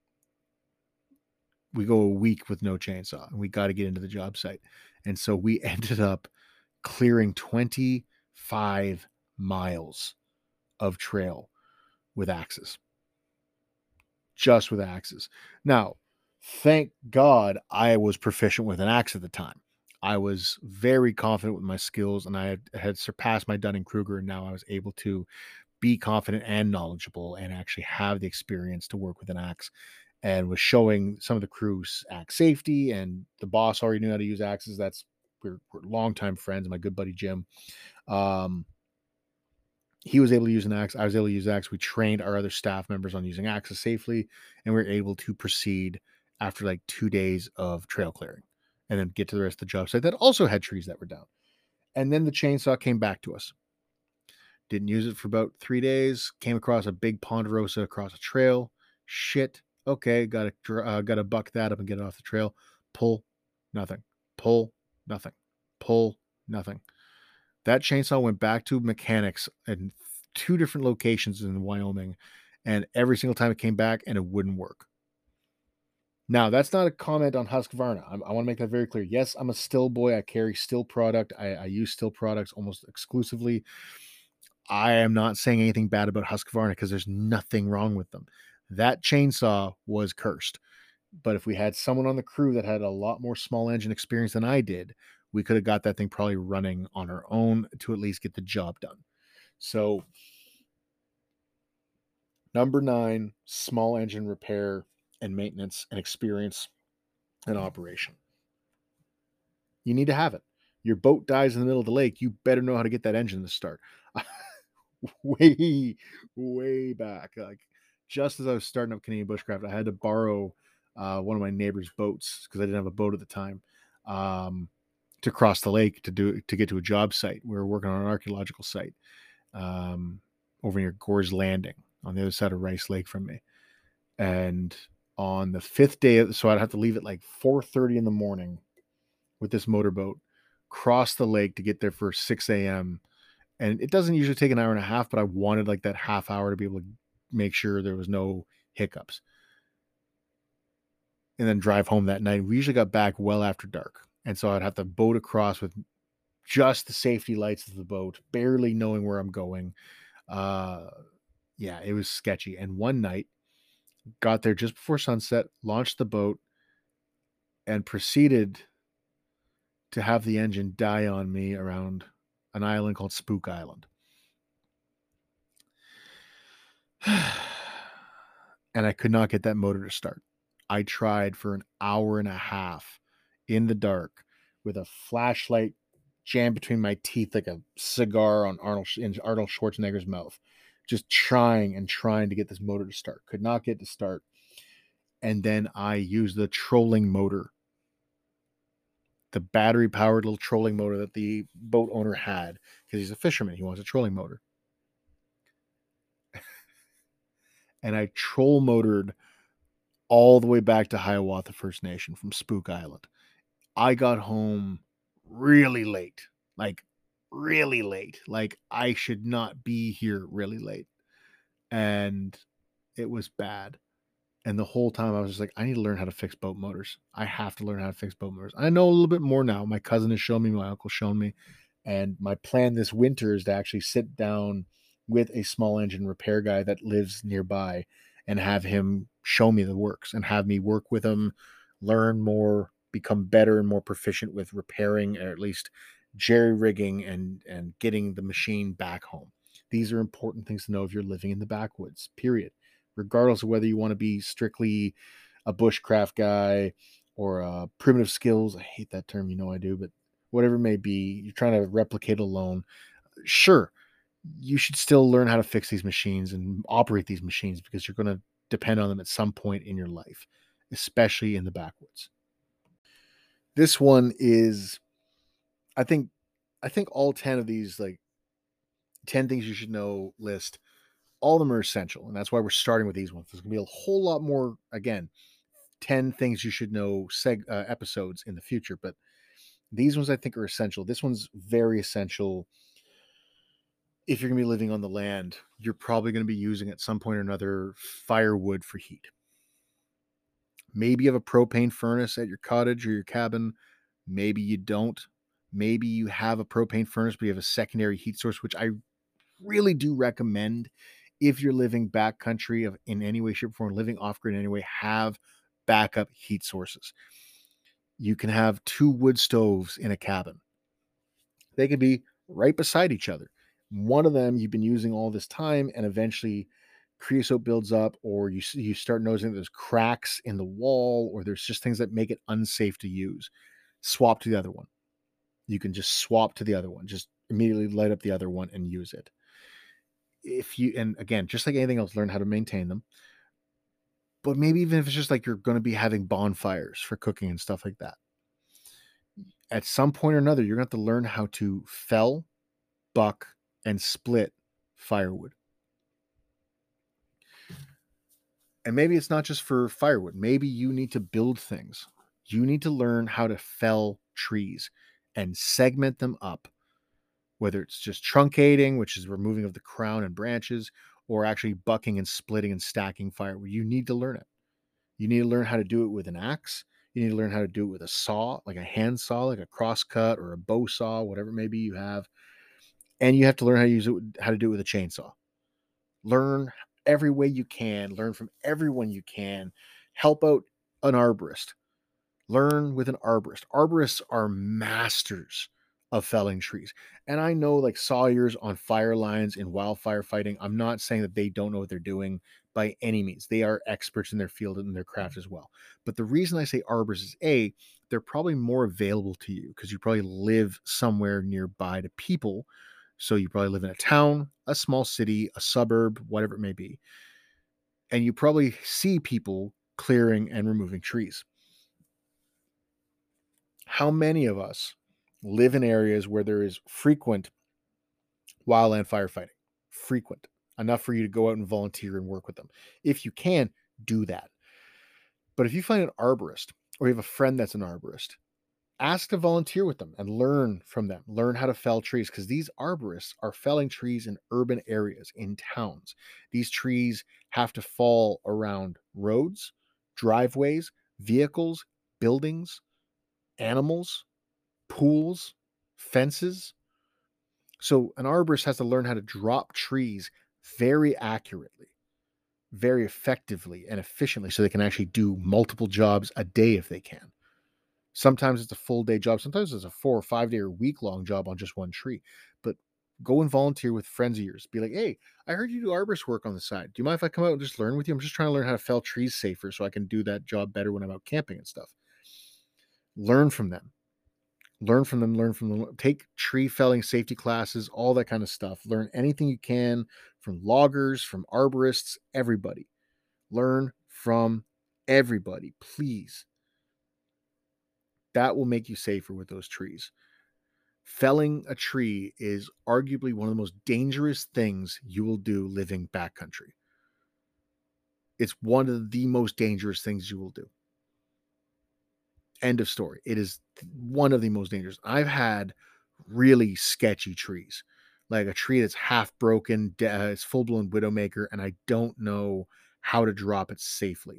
We go a week with no chainsaw, and we got to get into the job site. And so we ended up clearing twenty-five miles of trail with axes. Just with axes. Now, thank God I was proficient with an axe at the time. I was very confident with my skills, and I had, had surpassed my Dunning-Kruger, and now I was able to be confident and knowledgeable and actually have the experience to work with an axe, and was showing some of the crews axe safety, and the boss already knew how to use axes. That's we're, we're longtime friends. My good buddy Jim, um, he was able to use an axe. I was able to use axe. We trained our other staff members on using axes safely, and we were able to proceed after like two days of trail clearing, and then get to the rest of the job site that also had trees that were down. And then the chainsaw came back to us. Didn't use it for about three days. Came across a big ponderosa across a trail. Shit. Okay, gotta uh, gotta buck that up and get it off the trail. Pull, nothing. Pull, nothing. Pull, nothing. That chainsaw went back to mechanics in two different locations in Wyoming, and every single time it came back, and it wouldn't work. Now, that's not a comment on Husqvarna. I, I want to make that very clear. Yes, I'm a Stihl boy. I carry Stihl product. I, I use Stihl products almost exclusively. I am not saying anything bad about Husqvarna, because there's nothing wrong with them. That chainsaw was cursed. But if we had someone on the crew that had a lot more small engine experience than I did, we could have got that thing probably running on our own to at least get the job done. So, number nine, small engine repair and maintenance and experience and operation. You need to have it. Your boat dies in the middle of the lake, you better know how to get that engine to start. way, way back. Like, just as I was starting up Canadian Bushcraft, I had to borrow uh, one of my neighbor's boats, because I didn't have a boat at the time, um, to cross the lake to do to get to a job site. We were working on an archaeological site um, over near Gore's Landing on the other side of Rice Lake from me. And on the fifth day, so I'd have to leave at like four thirty in the morning with this motorboat, cross the lake to get there for six a.m. And it doesn't usually take an hour and a half, but I wanted like that half hour to be able to make sure there was no hiccups. And then drive home that night. We usually got back well after dark. And so I'd have to boat across with just the safety lights of the boat, barely knowing where I'm going. Uh, yeah, it was sketchy. And one night, got there just before sunset, launched the boat, and proceeded to have the engine die on me around an island called Spook Island. And I could not get that motor to start. I tried for an hour and a half in the dark with a flashlight jammed between my teeth like a cigar on Arnold, in Arnold Schwarzenegger's mouth. Just trying and trying to get this motor to start. Could not get to start. And then I used the trolling motor. The battery-powered little trolling motor that the boat owner had. Because he's a fisherman. He wants a trolling motor. And I troll motored all the way back to Hiawatha First Nation from Spook Island. I got home really late. Like, really late. Like, I should not be here really late. And it was bad. And the whole time I was just like, I need to learn how to fix boat motors. I have to learn how to fix boat motors. I know a little bit more now. My cousin has shown me, my uncle shown me. And my plan this winter is to actually sit down with a small engine repair guy that lives nearby and have him show me the works and have me work with him, learn more, become better and more proficient with repairing, or at least jerry rigging and, and getting the machine back home. These are important things to know if you're living in the backwoods, period. Regardless of whether you want to be strictly a bushcraft guy or a primitive skills. I hate that term, you know I do, but whatever it may be, you're trying to replicate a loan. Sure, you should still learn how to fix these machines and operate these machines because you're going to depend on them at some point in your life, especially in the backwoods. This one is, I think, I think all ten of these, like ten things you should know list, all of them are essential. And that's why we're starting with these ones. There's going to be a whole lot more, again, ten things you should know seg- uh, episodes in the future. But these ones I think are essential. This one's very essential. If you're going to be living on the land, you're probably going to be using at some point or another firewood for heat. Maybe you have a propane furnace at your cottage or your cabin. Maybe you don't. Maybe you have a propane furnace, but you have a secondary heat source, which I really do recommend. If you're living backcountry of in any way, shape, or form, living off grid in any way, have backup heat sources. You can have two wood stoves in a cabin. They can be right beside each other. One of them you've been using all this time, and eventually creosote builds up, or you you start noticing that there's cracks in the wall, or there's just things that make it unsafe to use. Swap to the other one. You can just swap to the other one. Just immediately light up the other one and use it. If you, and again, just like anything else, learn how to maintain them. But maybe even if it's just like you're going to be having bonfires for cooking and stuff like that, at some point or another, you're going to have to learn how to fell, buck, and split firewood. And maybe it's not just for firewood. Maybe you need to build things. You need to learn how to fell trees and segment them up, whether it's just truncating, which is removing of the crown and branches, or actually bucking and splitting and stacking firewood. You need to learn it. You need to learn how to do it with an axe. You need to learn how to do it with a saw, like a hand saw, like a crosscut or a bow saw, whatever it may be you have. And you have to learn how to use it, how to do it with a chainsaw. Learn every way you can. Learn from everyone you can. Help out an arborist. Learn with an arborist. Arborists are masters of felling trees. And I know, like, sawyers on fire lines in wildfire fighting, I'm not saying that they don't know what they're doing by any means. They are experts in their field and in their craft as well. But the reason I say arborists is, A, they're probably more available to you because you probably live somewhere nearby to people. So you probably live in a town, a small city, a suburb, whatever it may be. And you probably see people clearing and removing trees. How many of us live in areas where there is frequent wildland firefighting? Frequent. Enough for you to go out and volunteer and work with them. If you can, do that. But if you find an arborist or you have a friend that's an arborist, ask to volunteer with them and learn from them. Learn how to fell trees, because these arborists are felling trees in urban areas, in towns. These trees have to fall around roads, driveways, vehicles, buildings, animals, pools, fences. So an arborist has to learn how to drop trees very accurately, very effectively and efficiently, so they can actually do multiple jobs a day if they can. Sometimes it's a full day job. Sometimes it's a four or five day or week long job on just one tree. But go and volunteer with friends of yours. Be like, hey, I heard you do arborist work on the side. Do you mind if I come out and just learn with you? I'm just trying to learn how to fell trees safer so I can do that job better when I'm out camping and stuff. Learn from them. Learn from them, learn from them. Take tree felling safety classes, all that kind of stuff. Learn anything you can from loggers, from arborists, everybody. Learn from everybody, please. That will make you safer with those trees. Felling a tree is arguably one of the most dangerous things you will do living backcountry. It's one of the most dangerous things you will do. End of story. It is one of the most dangerous. I've had really sketchy trees, like a tree that's half broken, uh, it's full-blown widowmaker, and I don't know how to drop it safely.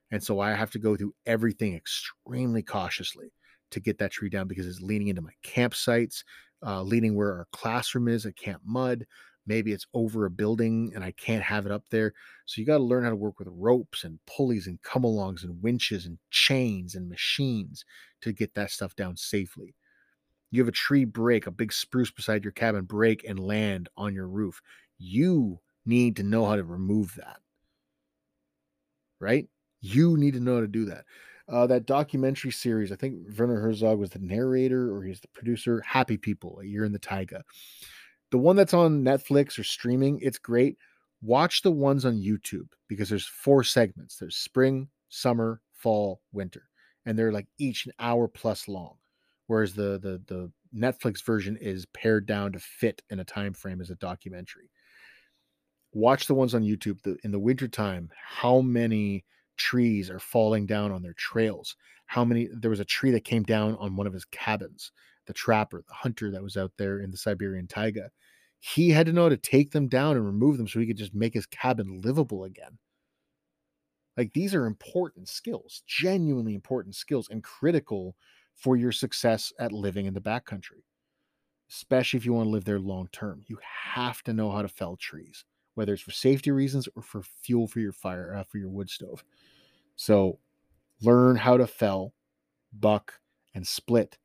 And so I have to go through everything extremely cautiously to get that tree down because it's leaning into my campsites, uh, leaning where our classroom is at Camp Mud. Maybe it's over a building and I can't have it up there. So you got to learn how to work with ropes and pulleys and come alongs and winches and chains and machines to get that stuff down safely. You have a tree break, a big spruce beside your cabin break and land on your roof. You need to know how to remove that, right? You need to know how to do that. Uh, that documentary series, I think Werner Herzog was the narrator or he's the producer, Happy People, A Year in the Taiga. The one that's on Netflix or streaming, it's great. Watch the ones on YouTube because there's four segments. There's spring, summer, fall, winter. And they're like each an hour plus long. Whereas the the the Netflix version is pared down to fit in a time frame as a documentary. Watch the ones on YouTube. The, in the wintertime, how many trees are falling down on their trails? How many? There was a tree that came down on one of his cabins. The trapper, the hunter that was out there in the Siberian taiga. He had to know how to take them down and remove them so he could just make his cabin livable again. Like, these are important skills, genuinely important skills, and critical for your success at living in the backcountry, especially if you want to live there long term. You have to know how to fell trees, whether it's for safety reasons or for fuel for your fire, uh, for your wood stove. So learn how to fell, buck, and split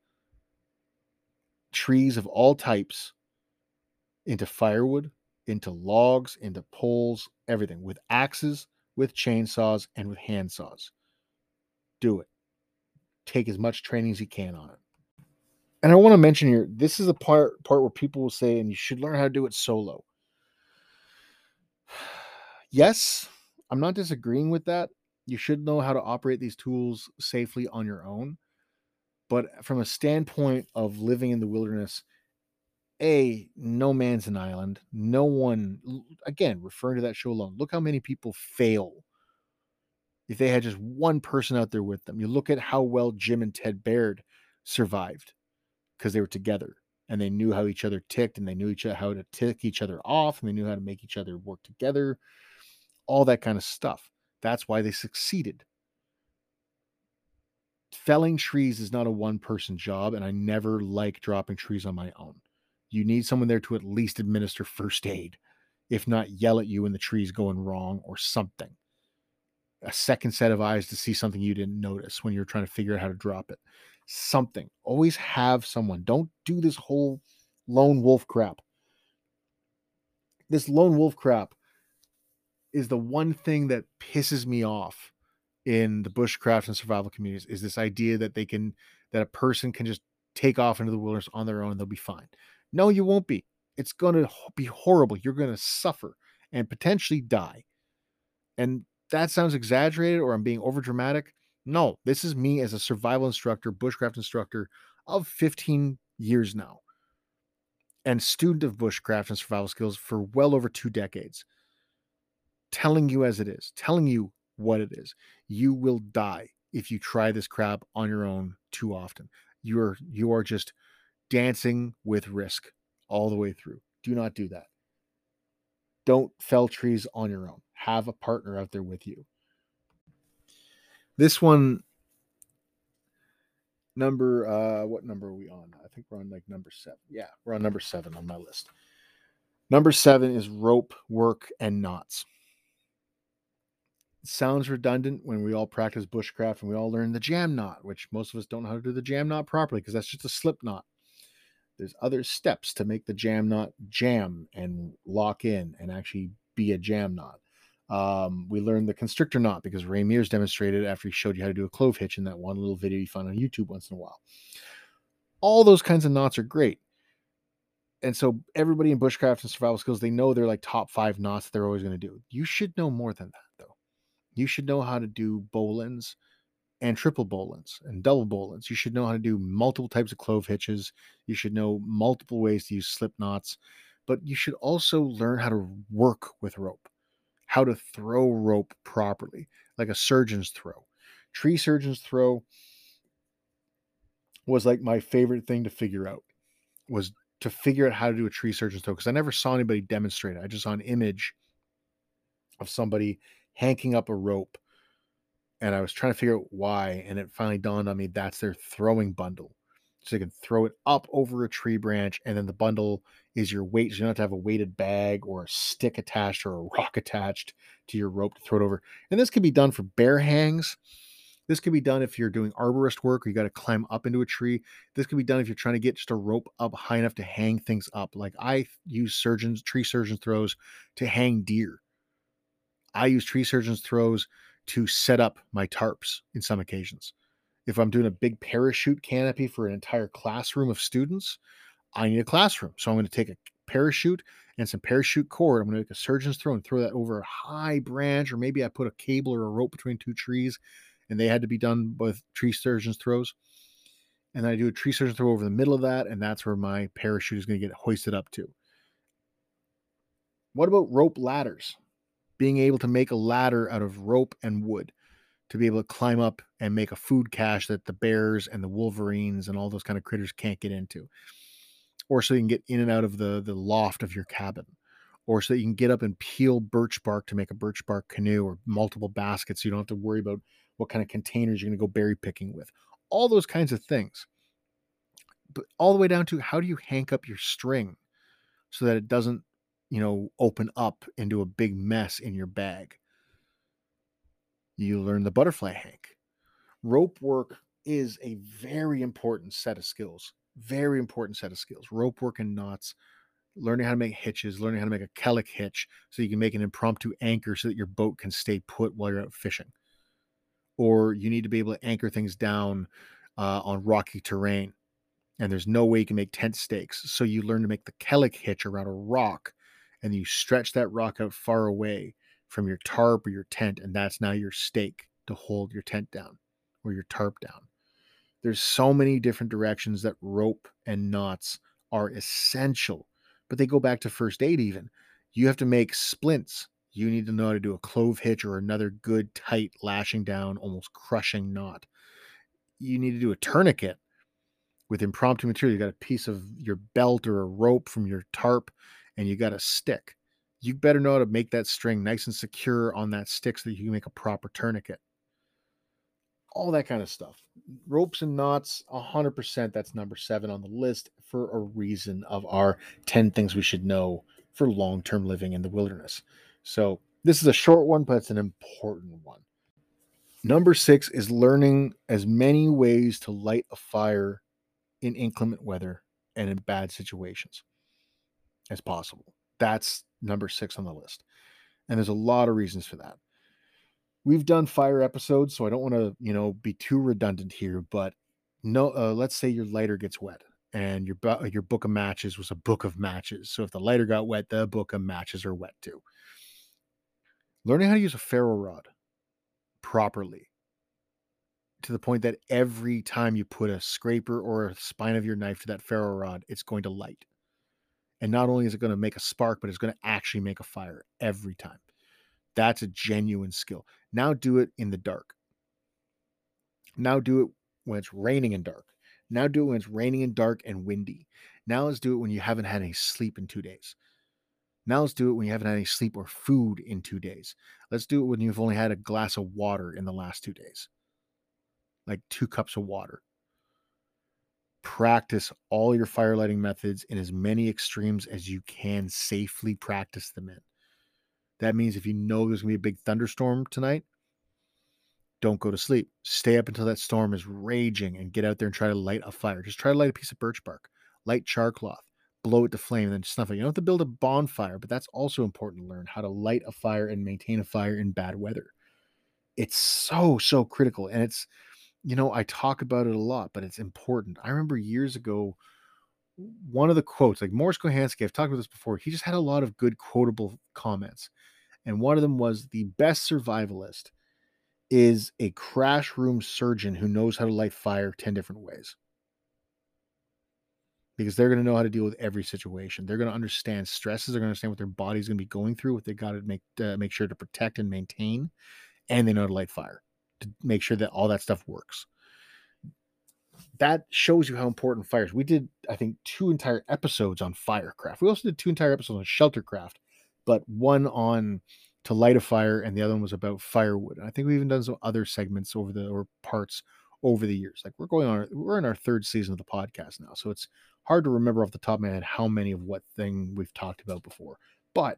trees of all types into firewood, into logs, into poles, everything, with axes, with chainsaws, and with hand saws. Do it. Take as much training as you can on it. And I want to mention here, this is a part part where people will say, and you should learn how to do it solo. Yes, I'm not disagreeing with that. You should know how to operate these tools safely on your own. But from a standpoint of living in the wilderness, A, no man's an island. No one, again, referring to that show alone, look how many people fail if they had just one person out there with them. You look at how well Jim and Ted Baird survived because they were together and they knew how each other ticked and they knew each other how to tick each other off and they knew how to make each other work together, all that kind of stuff. That's why they succeeded. Felling trees is not a one-person job, and I never like dropping trees on my own. You need someone there to at least administer first aid, if not yell at you when the tree's going wrong or something. A second set of eyes to see something you didn't notice when you're trying to figure out how to drop it. Something. Always have someone. Don't do this whole lone wolf crap. This lone wolf crap is the one thing that pisses me off in the bushcraft and survival communities, is this idea that they can, that a person can just take off into the wilderness on their own and they'll be fine. No, you won't be. It's going to be horrible. You're going to suffer and potentially die. And that sounds exaggerated or I'm being over dramatic. No, this is me as a survival instructor, bushcraft instructor of fifteen years now, and student of bushcraft and survival skills for well over two decades. Telling you as it is, telling you what it is. You will die if you try this crap on your own too often. You are, you are just dancing with risk all the way through. Do not do that. Don't fell trees on your own. Have a partner out there with you. This one, number, uh, what number are we on? I think we're on like number seven. Yeah, we're on number seven on my list. Number seven is rope, work, and knots. It sounds redundant when we all practice bushcraft and we all learn the jam knot, which most of us don't know how to do the jam knot properly because that's just a slip knot. There's other steps to make the jam knot jam and lock in and actually be a jam knot. Um, we learned the constrictor knot because Ray Mears demonstrated after he showed you how to do a clove hitch in that one little video you find on YouTube once in a while. All those kinds of knots are great. And so everybody in bushcraft and survival skills, they know they're like top five knots they're always going to do. You should know more than that, though. You should know how to do bowlines and triple bowlines and double bowlines. You should know how to do multiple types of clove hitches. You should know multiple ways to use slip knots. But you should also learn how to work with rope, how to throw rope properly, like a surgeon's throw. Tree surgeon's throw was like my favorite thing to figure out, was to figure out how to do a tree surgeon's throw, because I never saw anybody demonstrate it. I just saw an image of somebody hanking up a rope And I was trying to figure out why, and it finally dawned on me that's their throwing bundle. So you can throw it up over a tree branch, and then the bundle is your weight. So you don't have to have a weighted bag or a stick attached or a rock attached to your rope to throw it over. And this can be done for bear hangs. This can be done if you're doing arborist work or you got to climb up into a tree. This can be done if you're trying to get just a rope up high enough to hang things up. Like I use surgeons, tree surgeons throws to hang deer. I use tree surgeons throws to set up my tarps in some occasions. If I'm doing a big parachute canopy for an entire classroom of students, I need a classroom. So I'm going to take a parachute and some parachute cord. I'm going to make a surgeon's throw and throw that over a high branch, or maybe I put a cable or a rope between two trees, and they had to be done with tree surgeon's throws. And then I do a tree surgeon throw over the middle of that, and that's where my parachute is going to get hoisted up to. What about rope ladders? Being able to make a ladder out of rope and wood to be able to climb up and make a food cache that the bears and the wolverines and all those kind of critters can't get into. Or so you can get in and out of the, the loft of your cabin. Or so you can get up and peel birch bark to make a birch bark canoe or multiple baskets so you don't have to worry about what kind of containers you're going to go berry picking with. All those kinds of things. But all the way down to how do you hank up your string so that it doesn't, you know, open up into a big mess in your bag. You learn the butterfly hank. Rope work is a very important set of skills. Very important set of skills. Rope work and knots, learning how to make hitches, learning how to make a Kellic hitch so you can make an impromptu anchor so that your boat can stay put while you're out fishing. Or you need to be able to anchor things down uh, on rocky terrain. And there's no way you can make tent stakes. So you learn to make the Kellic hitch around a rock, and you stretch that rock out far away from your tarp or your tent, and that's now your stake to hold your tent down or your tarp down. There's so many different directions that rope and knots are essential, but they go back to first aid even. You have to make splints. You need to know how to do a clove hitch or another good, tight, lashing down, almost crushing knot. You need to do a tourniquet with impromptu material. You got a piece of your belt or a rope from your tarp, and you got a stick. You better know how to make that string nice and secure on that stick so that you can make a proper tourniquet. All that kind of stuff. Ropes and knots, one hundred percent. That's number seven on the list for a reason of our ten things we should know for long-term living in the wilderness. So this is a short one, but it's an important one. Number six is learning as many ways to light a fire in inclement weather and in bad situations as possible. That's number six on the list. And there's a lot of reasons for that. We've done fire episodes, so I don't want to, you know, be too redundant here, but no, uh, let's say your lighter gets wet and your, your book of matches was a book of matches. So if the lighter got wet, the book of matches are wet too. Learning how to use a ferro rod properly to the point that every time you put a scraper or a spine of your knife to that ferro rod, it's going to light. And not only is it going to make a spark, but it's going to actually make a fire every time. That's a genuine skill. Now do it in the dark. Now do it when it's raining and dark. Now do it when it's raining and dark and windy. Now let's do it when you haven't had any sleep in two days. Now let's do it when you haven't had any sleep or food in two days. Let's do it when you've only had a glass of water in the last two days. Like two cups of water. Practice all your fire lighting methods in as many extremes as you can safely practice them in. That means if you know there's going to be a big thunderstorm tonight, don't go to sleep. Stay up until that storm is raging and get out there and try to light a fire. Just try to light a piece of birch bark, light char cloth, blow it to flame, and then snuff it. You don't have to build a bonfire, but that's also important to learn how to light a fire and maintain a fire in bad weather. It's so, so critical. And it's, you know, I talk about it a lot, but it's important. I remember years ago, one of the quotes, like Morris Kohansky, I've talked about this before, he just had a lot of good quotable comments. And one of them was, the best survivalist is a crash room surgeon who knows how to light fire ten different ways. Because they're going to know how to deal with every situation. They're going to understand stresses. They're going to understand what their body's going to be going through, what they got to make, uh, make sure to protect and maintain. And they know how to light fire to make sure that all that stuff works. That shows you how important fire is. We did, I think, two entire episodes on firecraft. We also did two entire episodes on sheltercraft, but one on to light a fire, and the other one was about firewood. And I think we've even done some other segments over the or parts over the years. Like we're going on, we're in our third season of the podcast now, so it's hard to remember off the top of my head how many of what thing we've talked about before. But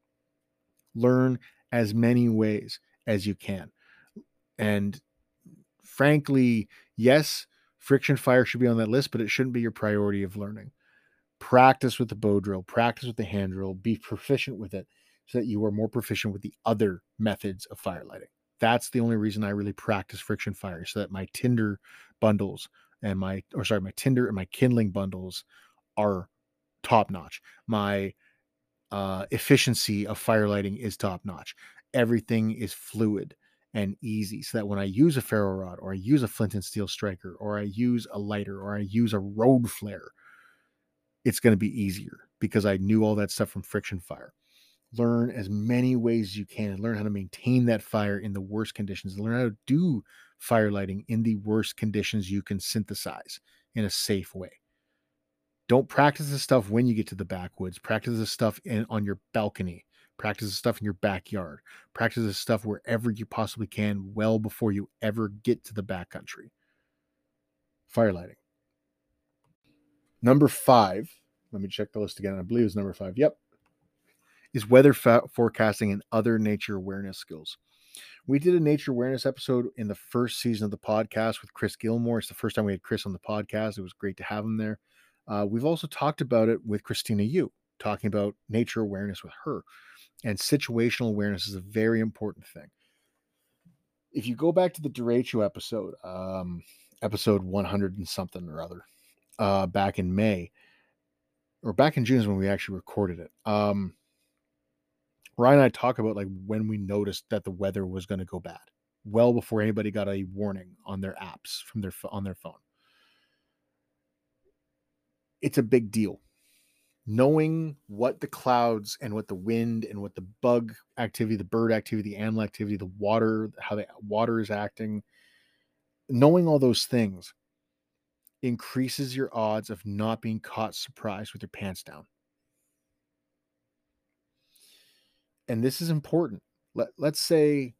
learn as many ways as you can. And frankly, yes, friction fire should be on that list, but it shouldn't be your priority of learning. Practice with the bow drill, practice with the hand drill, be proficient with it so that you are more proficient with the other methods of fire lighting. That's the only reason I really practice friction fire, so that my tinder bundles and my, or sorry, my tinder and my kindling bundles are top notch. My uh, efficiency of fire lighting is top notch. Everything is fluid and easy, so that when I use a ferro rod, or I use a flint and steel striker, or I use a lighter, or I use a road flare, it's going to be easier because I knew all that stuff from friction fire. Learn as many ways as you can and learn how to maintain that fire in the worst conditions. Learn how to do fire lighting in the worst conditions you can synthesize in a safe way. Don't practice this stuff when you get to the backwoods. Practice this stuff in, on your balcony. Practice this stuff in your backyard. Practice this stuff wherever you possibly can, well before you ever get to the backcountry. Fire lighting. Number five, let me check the list again. I believe it's number five. Yep. Is weather fa- forecasting and other nature awareness skills. We did a nature awareness episode in the first season of the podcast with Chris Gilmore. It's the first time we had Chris on the podcast. It was great to have him there. Uh, we've also talked about it with Christina Yu, talking about nature awareness with her. And situational awareness is a very important thing. If you go back to the derecho episode, um, episode one hundred and something or other, uh, back in May, or back in June is when we actually recorded it. Um, Ryan and I talk about like when we noticed that the weather was going to go bad, well before anybody got a warning on their apps from their on their phone. It's a big deal. Knowing what the clouds and what the wind and what the bug activity, the bird activity, the animal activity, the water, how the water is acting, knowing all those things increases your odds of not being caught surprised with your pants down. And this is important. Let, let's say,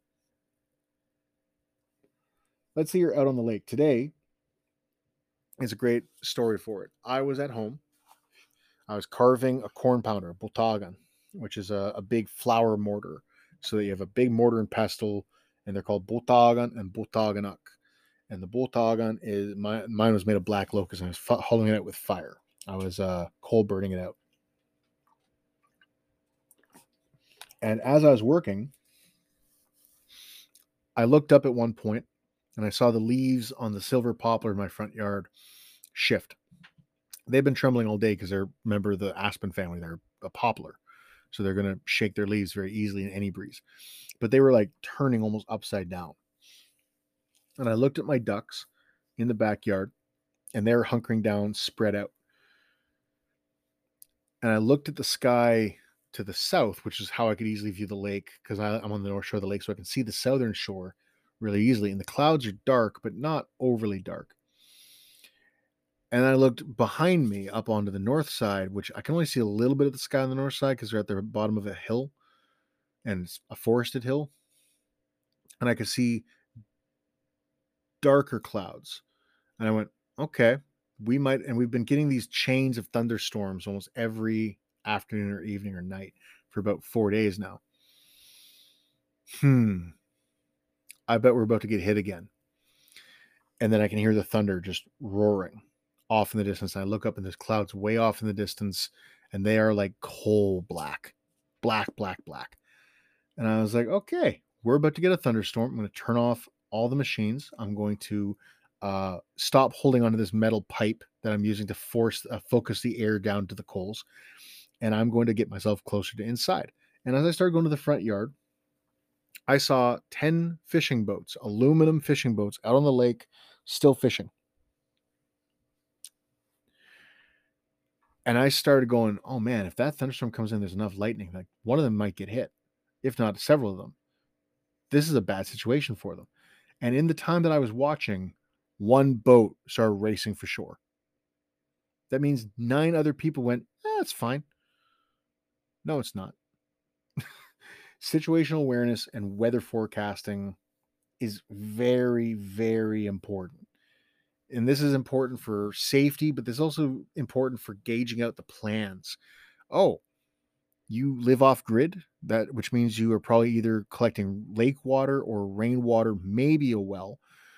let's say you're out on the lake. Today is a great story for it. I was at home. I was carving a corn pounder, botagan, which is a, a big flour mortar. So that you have a big mortar and pestle, and they're called botagan and botaganak. And the botagan is, my, mine was made of black locust, and I was f- holding it out with fire. I was uh, coal burning it out. And as I was working, I looked up at one point and I saw the leaves on the silver poplar in my front yard shift. They've been trembling all day because they're a member of the aspen family. They're a poplar. So they're going to shake their leaves very easily in any breeze. But they were like turning almost upside down. And I looked at my ducks in the backyard, and they're hunkering down, spread out. And I looked at the sky to the south, which is how I could easily view the lake, because I'm on the north shore of the lake, so I can see the southern shore really easily. And the clouds are dark, but not overly dark. And I looked behind me up onto the north side, which I can only see a little bit of the sky on the north side because they're at the bottom of a hill, and it's a forested hill. And I could see darker clouds. And I went, okay, we might, and we've been getting these chains of thunderstorms almost every afternoon or evening or night for about four days now. Hmm. I bet we're about to get hit again. And then I can hear the thunder just roaring off in the distance. And I look up, and there's clouds way off in the distance, and they are like coal black, black, black, black. And I was like, okay, we're about to get a thunderstorm. I'm going to turn off all the machines. I'm going to uh, stop holding onto this metal pipe that I'm using to force uh, focus the air down to the coals. And I'm going to get myself closer to inside. And as I started going to the front yard, I saw ten fishing boats, aluminum fishing boats out on the lake, still fishing. And I started going, oh man, if that thunderstorm comes in, there's enough lightning, like one of them might get hit, if not several of them. This is a bad situation for them. And in the time that I was watching, one boat started racing for shore. That means nine other people went, eh, that's fine. No, it's not. Situational awareness and weather forecasting is very, very important. And this is important for safety, but this is also important for gauging out the plans. Oh, you live off grid, that which means you are probably either collecting lake water or rainwater, maybe a well.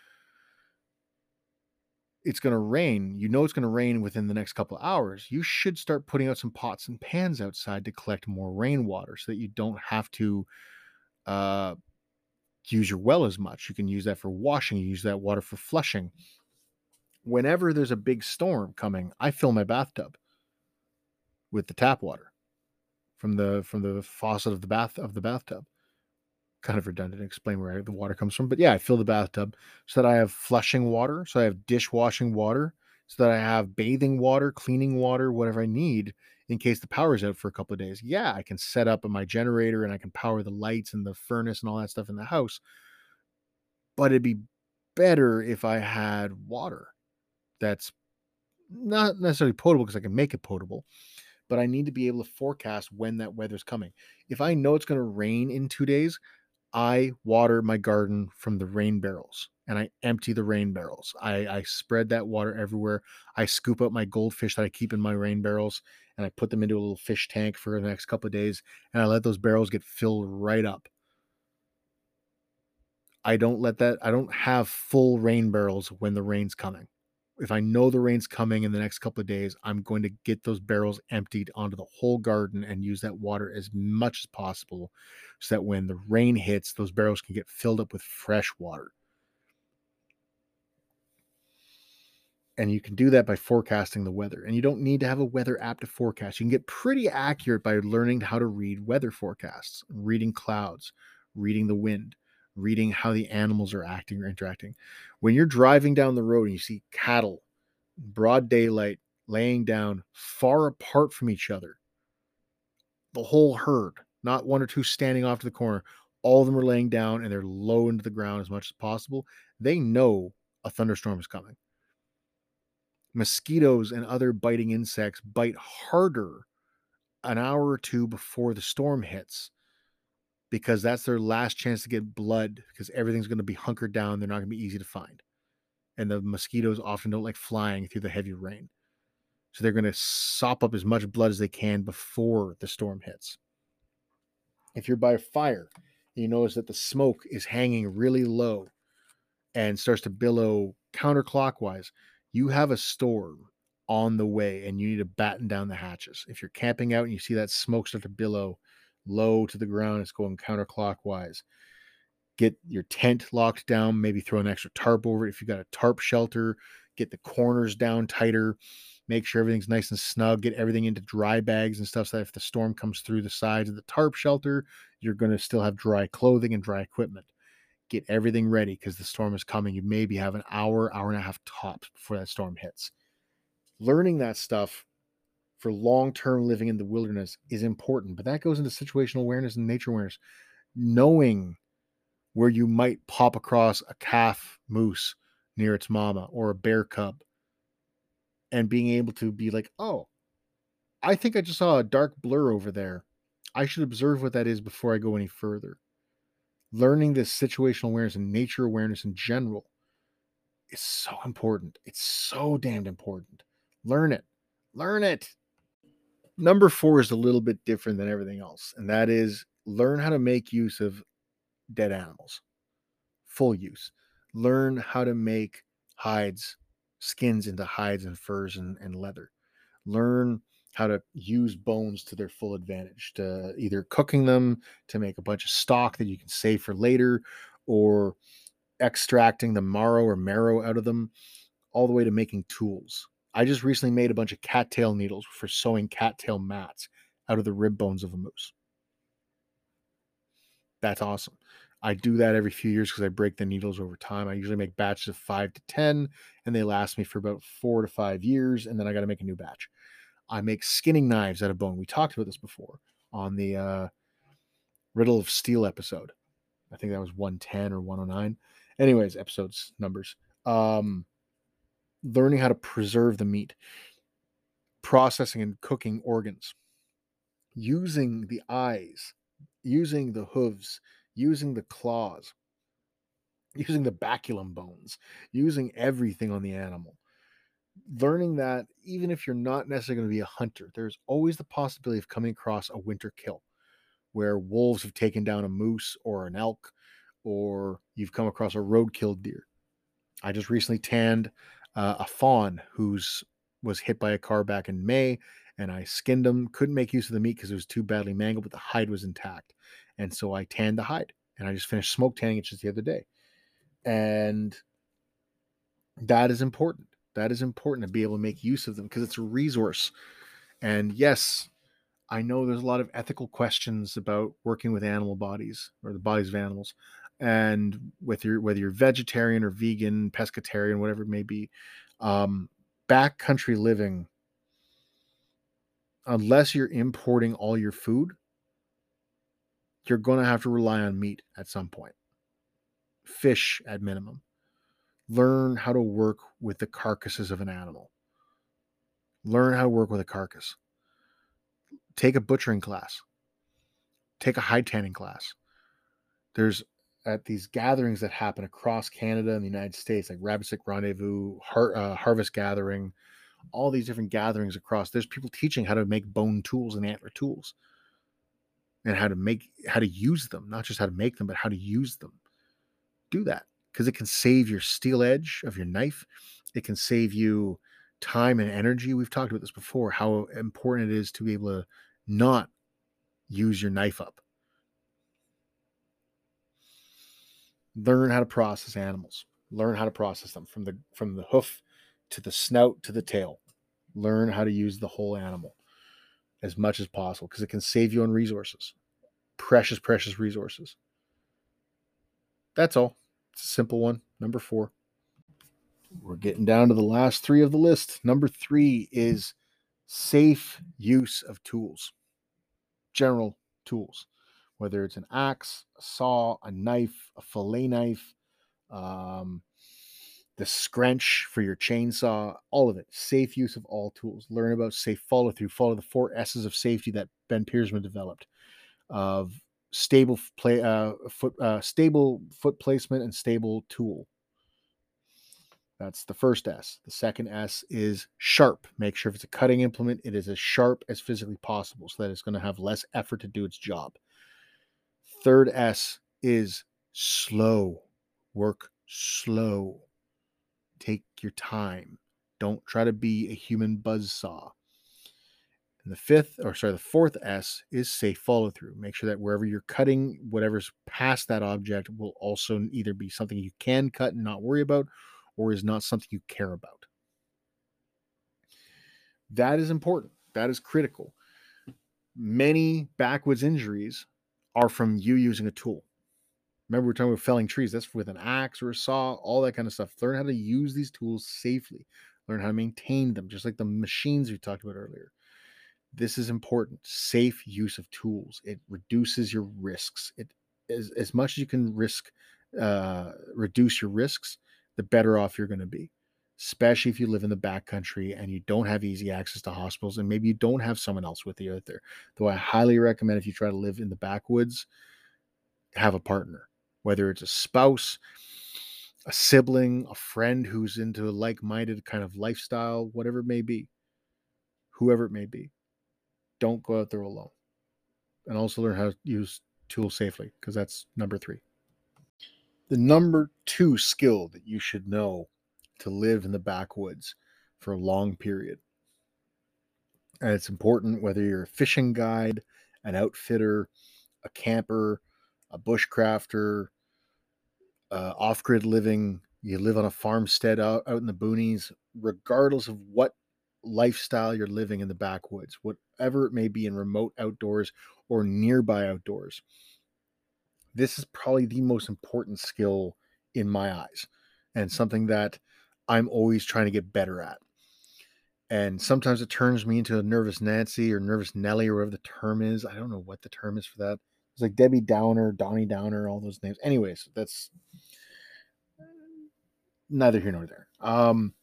It's going to rain. You know it's going to rain within the next couple of hours. You should start putting out some pots and pans outside to collect more rainwater so that you don't have to uh, use your well as much. You can use that for washing, you use that water for flushing. Whenever there's a big storm coming, I fill my bathtub with the tap water from the from the faucet of the bath of the bathtub. Kind of redundant to explain where the water comes from, but yeah, I fill the bathtub so that I have flushing water, so I have dishwashing water, so that I have bathing water, cleaning water, whatever I need in case the power's out for a couple of days. Yeah, I can set up my generator and I can power the lights and the furnace and all that stuff in the house. But it'd be better if I had water that's not necessarily potable because I can make it potable, but I need to be able to forecast when that weather's coming. If I know it's going to rain in two days, I water my garden from the rain barrels and I empty the rain barrels. I, I spread that water everywhere. I scoop out my goldfish that I keep in my rain barrels and I put them into a little fish tank for the next couple of days and I let those barrels get filled right up. I don't let that, I don't have full rain barrels when the rain's coming. If I know the rain's coming in the next couple of days, I'm going to get those barrels emptied onto the whole garden and use that water as much as possible so that when the rain hits, those barrels can get filled up with fresh water. And you can do that by forecasting the weather. And you don't need to have a weather app to forecast. You can get pretty accurate by learning how to read weather forecasts, reading clouds, reading the wind, reading how the animals are acting or interacting. When you're driving down the road and you see cattle, broad daylight, laying down far apart from each other, the whole herd, not one or two standing off to the corner, all of them are laying down and they're low into the ground as much as possible. They know a thunderstorm is coming. Mosquitoes and other biting insects bite harder an hour or two before the storm hits because that's their last chance to get blood because everything's going to be hunkered down. They're not going to be easy to find. And the mosquitoes often don't like flying through the heavy rain. So they're going to sop up as much blood as they can before the storm hits. If you're by a fire, you notice that the smoke is hanging really low and starts to billow counterclockwise. You have a storm on the way and you need to batten down the hatches. If you're camping out and you see that smoke start to billow low to the ground, it's going counterclockwise. Get your tent locked down, maybe throw an extra tarp over it. If you've got a tarp shelter, get the corners down tighter, make sure everything's nice and snug, get everything into dry bags and stuff so that if the storm comes through the sides of the tarp shelter, you're going to still have dry clothing and dry equipment. Get everything ready because the storm is coming. You maybe have an hour, hour and a half tops before that storm hits. Learning that stuff for long-term living in the wilderness is important, but that goes into situational awareness and nature awareness. Knowing where you might pop across a calf moose near its mama or a bear cub and being able to be like, oh, I think I just saw a dark blur over there. I should observe what that is before I go any further. Learning this situational awareness and nature awareness in general is so important. It's so damned important. Learn it. Learn it. Number four is a little bit different than everything else, and that is learn how to make use of dead animals. Full use. Learn how to make hides, skins into hides and furs and, and leather. Learn how to use bones to their full advantage, to either cooking them to make a bunch of stock that you can save for later, or extracting the marrow or marrow out of them, all the way to making tools. I just recently made a bunch of cattail needles for sewing cattail mats out of the rib bones of a moose. That's awesome. I do that every few years because I break the needles over time. I usually make batches of five to ten, and they last me for about four to five years, and then I got to make a new batch. I make skinning knives out of bone. We talked about this before on the uh, Riddle of Steel episode. I think that was one ten or one oh nine. Anyways, episodes, numbers. Um, learning how to preserve the meat, processing and cooking organs, using the eyes using the hooves, using the claws, using the baculum bones, using everything on the animal. Learning that even if you're not necessarily going to be a hunter, there's always the possibility of coming across a winter kill where wolves have taken down a moose or an elk, or you've come across a roadkill deer. I just recently tanned uh, a fawn who's was hit by a car back in May, and I skinned him. Couldn't make use of the meat because it was too badly mangled, but the hide was intact, and so I tanned the hide, and I just finished smoke tanning it just the other day, and that is important. That is important to be able to make use of them because it's a resource. And yes, I know there's a lot of ethical questions about working with animal bodies or the bodies of animals, and with your whether you're vegetarian or vegan, pescatarian, whatever it may be, um, backcountry living, unless you're importing all your food, you're going to have to rely on meat at some point. Fish at minimum. Learn how to work with the carcasses of an animal. Learn how to work with a carcass. Take a butchering class. Take a hide tanning class. There's at these gatherings that happen across Canada and the United States, like Rabbit Sick Rendezvous, Har- uh, Harvest Gathering, all these different gatherings across. There's people teaching how to make bone tools and antler tools, and how to make, how to use them, not just how to make them, but how to use them. Do that because it can save your steel edge of your knife. It can save you time and energy. We've talked about this before, how important it is to be able to not use your knife up. Learn how to process animals. Learn how to process them from the from the hoof to the snout to the tail. Learn how to use the whole animal as much as possible because it can save you on resources. Precious, precious resources. That's all. It's a simple one. Number four. We're getting down to the last three of the list. Number three is safe use of tools. General tools. Whether it's an axe, a saw, a knife, a fillet knife, um, the scrunch for your chainsaw, all of it. Safe use of all tools. Learn about safe follow through. Follow the four S's of safety that Ben Piersman developed of stable play, uh, foot, uh, stable foot placement and stable tool. That's the first S. The second S is sharp. Make sure if it's a cutting implement, it is as sharp as physically possible so that it's going to have less effort to do its job. Third S is slow. Work slow. Take your time. Don't try to be a human buzzsaw. And the fifth, or sorry, the fourth S is safe follow through. Make sure that wherever you're cutting, whatever's past that object will also either be something you can cut and not worry about, or is not something you care about. That is important. That is critical. Many backwoods injuries are from you using a tool. Remember, we're talking about felling trees. That's with an axe or a saw, all that kind of stuff. Learn how to use these tools safely. Learn how to maintain them, just like the machines we talked about earlier. This is important. Safe use of tools. It reduces your risks. It as, as much as you can risk, uh, reduce your risks, the better off you're going to be. Especially if you live in the backcountry and you don't have easy access to hospitals, and maybe you don't have someone else with you out there. Though I highly recommend if you try to live in the backwoods, have a partner, whether it's a spouse, a sibling, a friend who's into a like-minded kind of lifestyle, whatever it may be, whoever it may be. Don't go out there alone. And also learn how to use tools safely, because that's number three. The number two skill that you should know to live in the backwoods for a long period. And it's important whether you're a fishing guide, an outfitter, a camper, a bushcrafter, uh, off-grid living, you live on a farmstead out, out in the boonies, regardless of what lifestyle you're living in the backwoods, whatever it may be, in remote outdoors or nearby outdoors. This is probably the most important skill in my eyes, and something that I'm always trying to get better at. And sometimes it turns me into a nervous Nancy or nervous Nelly or whatever the term is. I don't know what the term is for that. It's like Debbie Downer, Donnie Downer, all those names. Anyways, that's neither here nor there. Um,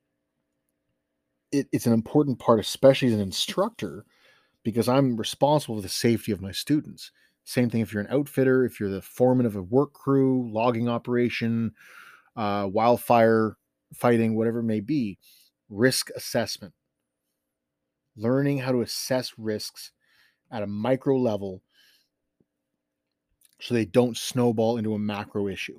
it, it's an important part, especially as an instructor, because I'm responsible for the safety of my students. Same thing if you're an outfitter, if you're the foreman of a work crew, logging operation, uh, wildfire fighting, whatever it may be. Risk assessment. Learning how to assess risks at a micro level so they don't snowball into a macro issue.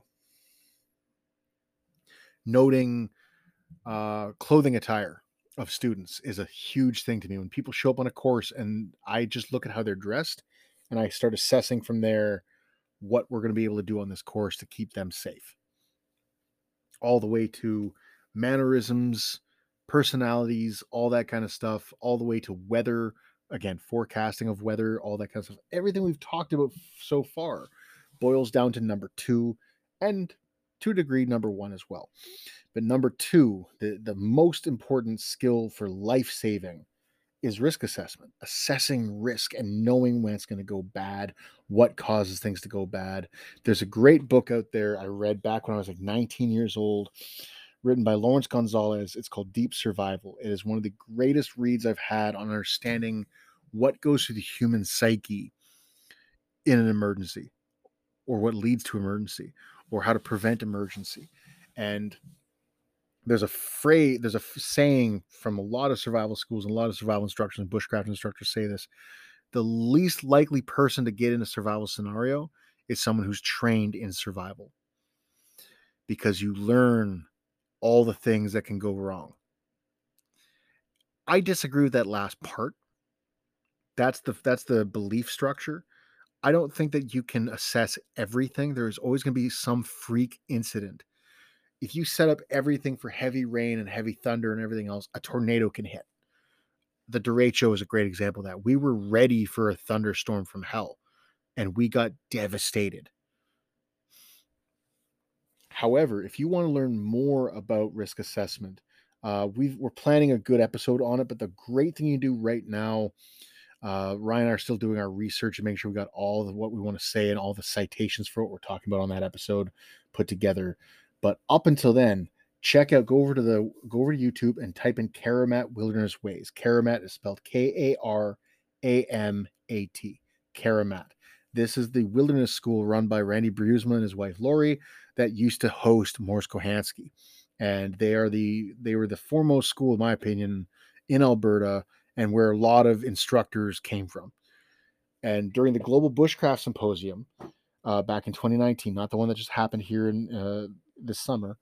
Noting uh, clothing attire of students is a huge thing to me. When people show up on a course and I just look at how they're dressed and I start assessing from there what we're going to be able to do on this course to keep them safe. All the way to mannerisms, personalities, all that kind of stuff, all the way to weather, again, forecasting of weather, all that kind of stuff. Everything we've talked about so far boils down to number two, and to a degree, number one as well. But number two, the, the most important skill for life saving is risk assessment, assessing risk and knowing when it's going to go bad, what causes things to go bad. There's a great book out there I read back when I was like nineteen years old, written by Lawrence Gonzalez. It's called Deep Survival. It is one of the greatest reads I've had on understanding what goes through the human psyche in an emergency, or what leads to emergency, or how to prevent emergency. And there's a phrase, there's a saying from a lot of survival schools and a lot of survival instructors and bushcraft instructors say this: the least likely person to get in a survival scenario is someone who's trained in survival, because you learn all the things that can go wrong. I disagree with that last part. That's the that's the belief structure. I don't think that you can assess everything. There's always going to be some freak incident. If you set up everything for heavy rain and heavy thunder and everything else, a tornado can hit. The derecho is a great example of that. We were ready for a thunderstorm from hell, and we got devastated. However, if you want to learn more about risk assessment, uh, we've, we're planning a good episode on it. But the great thing you do right now, uh, Ryan and I are still doing our research and making sure we got all of what we want to say and all the citations for what we're talking about on that episode put together. But up until then, check out, go over to the, go over to YouTube and type in Karamat Wilderness Ways. Karamat is spelled K A R A M A T. Karamat. This is the wilderness school run by Randy Brusma and his wife Lori that used to host Morris Kohansky, and they are the they were the foremost school, in my opinion, in Alberta, and where a lot of instructors came from. And during the Global Bushcraft Symposium uh, back in twenty nineteen, not the one that just happened here in uh, this summer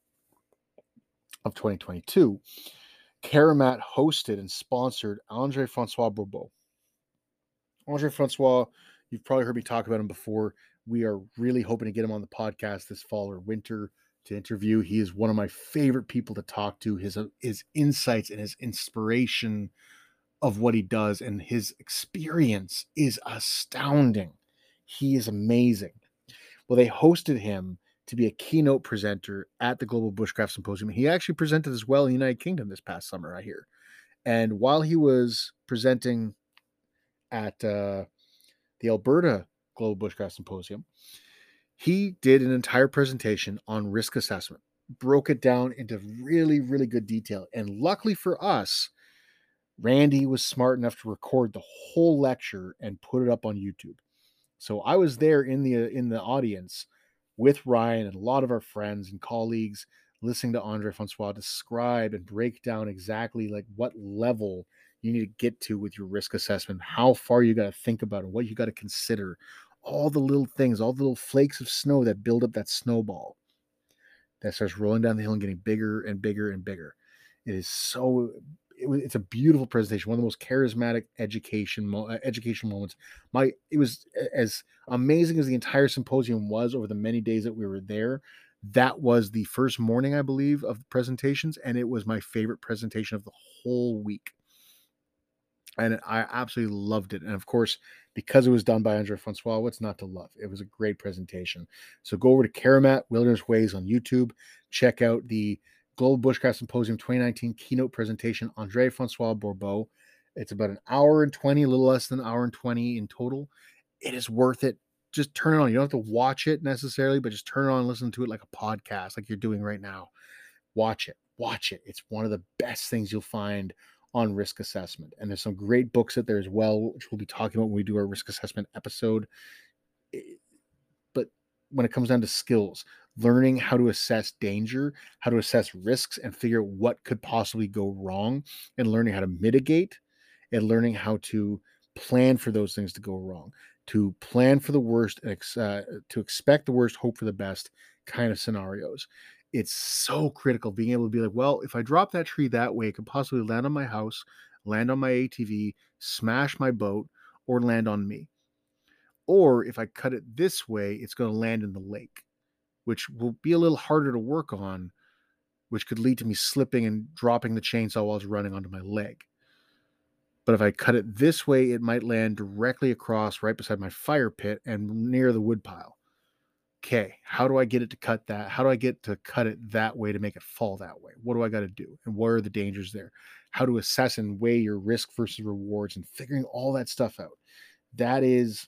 of twenty twenty-two, Karamat hosted and sponsored Andre Francois Bourbeau. Andre Francois, you've probably heard me talk about him before. We are really hoping to get him on the podcast this fall or winter to interview. He is one of my favorite people to talk to. His, his insights and his inspiration of what he does and his experience is astounding. He is amazing. Well, they hosted him to be a keynote presenter at the Global Bushcraft Symposium. He actually presented as well in the United Kingdom this past summer, I hear. And while he was presenting at uh, the Alberta Global Bushcraft Symposium, he did an entire presentation on risk assessment, broke it down into really, really good detail. And luckily for us, Randy was smart enough to record the whole lecture and put it up on YouTube. So I was there in the in the audience with Ryan and a lot of our friends and colleagues, listening to Andre Francois describe and break down exactly like what level you need to get to with your risk assessment, how far you got to think about it, what you got to consider, all the little things, all the little flakes of snow that build up that snowball that starts rolling down the hill and getting bigger and bigger and bigger. It is so, it, it's a beautiful presentation, one of the most charismatic education uh, education moments. My, it was as amazing as the entire symposium was over the many days that we were there. That was the first morning, I believe, of the presentations, and it was my favorite presentation of the whole week. And I absolutely loved it. And of course, because it was done by Andre Francois, what's not to love? It was a great presentation. So go over to Karamat Wilderness Ways on YouTube. Check out the Global Bushcraft Symposium twenty nineteen keynote presentation, Andre Francois Bourbeau. It's about an hour and twenty, a little less than an hour and twenty in total. It is worth it. Just turn it on. You don't have to watch it necessarily, but just turn it on and listen to it like a podcast, like you're doing right now. Watch it. Watch it. It's one of the best things you'll find on risk assessment. And there's some great books out there as well, which we'll be talking about when we do our risk assessment episode. But when it comes down to skills, learning how to assess danger, how to assess risks, and figure out what could possibly go wrong, and learning how to mitigate, and learning how to plan for those things to go wrong, to plan for the worst, and uh, to expect the worst, hope for the best kind of scenarios. It's so critical being able to be like, well, if I drop that tree that way, it could possibly land on my house, land on my A T V, smash my boat, or land on me. Or if I cut it this way, it's going to land in the lake, which will be a little harder to work on, which could lead to me slipping and dropping the chainsaw while I was running onto my leg. But if I cut it this way, it might land directly across right beside my fire pit and near the wood pile. Okay, how do I get it to cut that? How do I get to cut it that way to make it fall that way? What do I got to do? And what are the dangers there? How to assess and weigh your risk versus rewards and figuring all that stuff out. That is,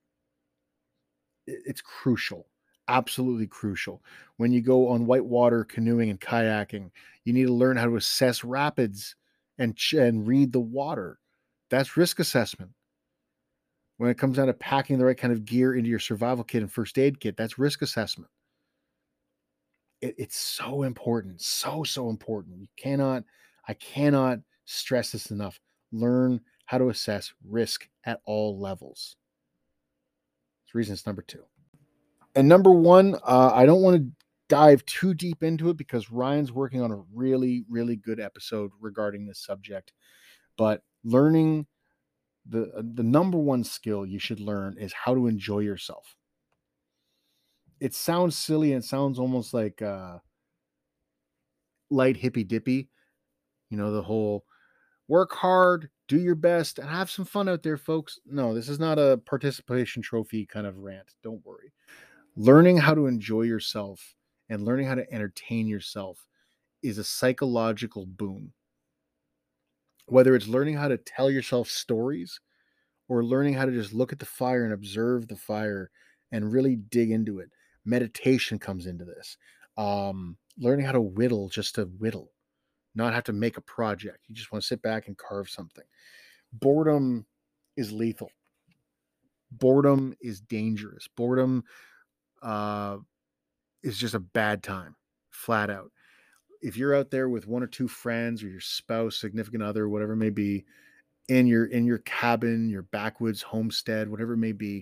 it's crucial. Absolutely crucial. When you go on whitewater canoeing and kayaking, you need to learn how to assess rapids and, ch- and read the water. That's risk assessment. When it comes down to packing the right kind of gear into your survival kit and first aid kit, that's risk assessment. It, it's so important. So, so important. You cannot, I cannot stress this enough. Learn how to assess risk at all levels. It's reason it's number two. And number one, uh, I don't want to dive too deep into it because Ryan's working on a really, really good episode regarding this subject. But learning the the number one skill you should learn is how to enjoy yourself. It sounds silly and it sounds almost like uh, light hippy dippy. You know, the whole work hard, do your best, and have some fun out there, folks. No, this is not a participation trophy kind of rant. Don't worry. Learning how to enjoy yourself and learning how to entertain yourself is a psychological boon. Whether it's learning how to tell yourself stories or learning how to just look at the fire and observe the fire and really dig into it. Meditation comes into this. Um, learning how to whittle just to whittle, not have to make a project. You just want to sit back and carve something. Boredom is lethal. Boredom is dangerous. Boredom uh, is just a bad time, flat out. If you're out there with one or two friends or your spouse, significant other, whatever it may be, in your in your cabin, your backwoods homestead, whatever it may be,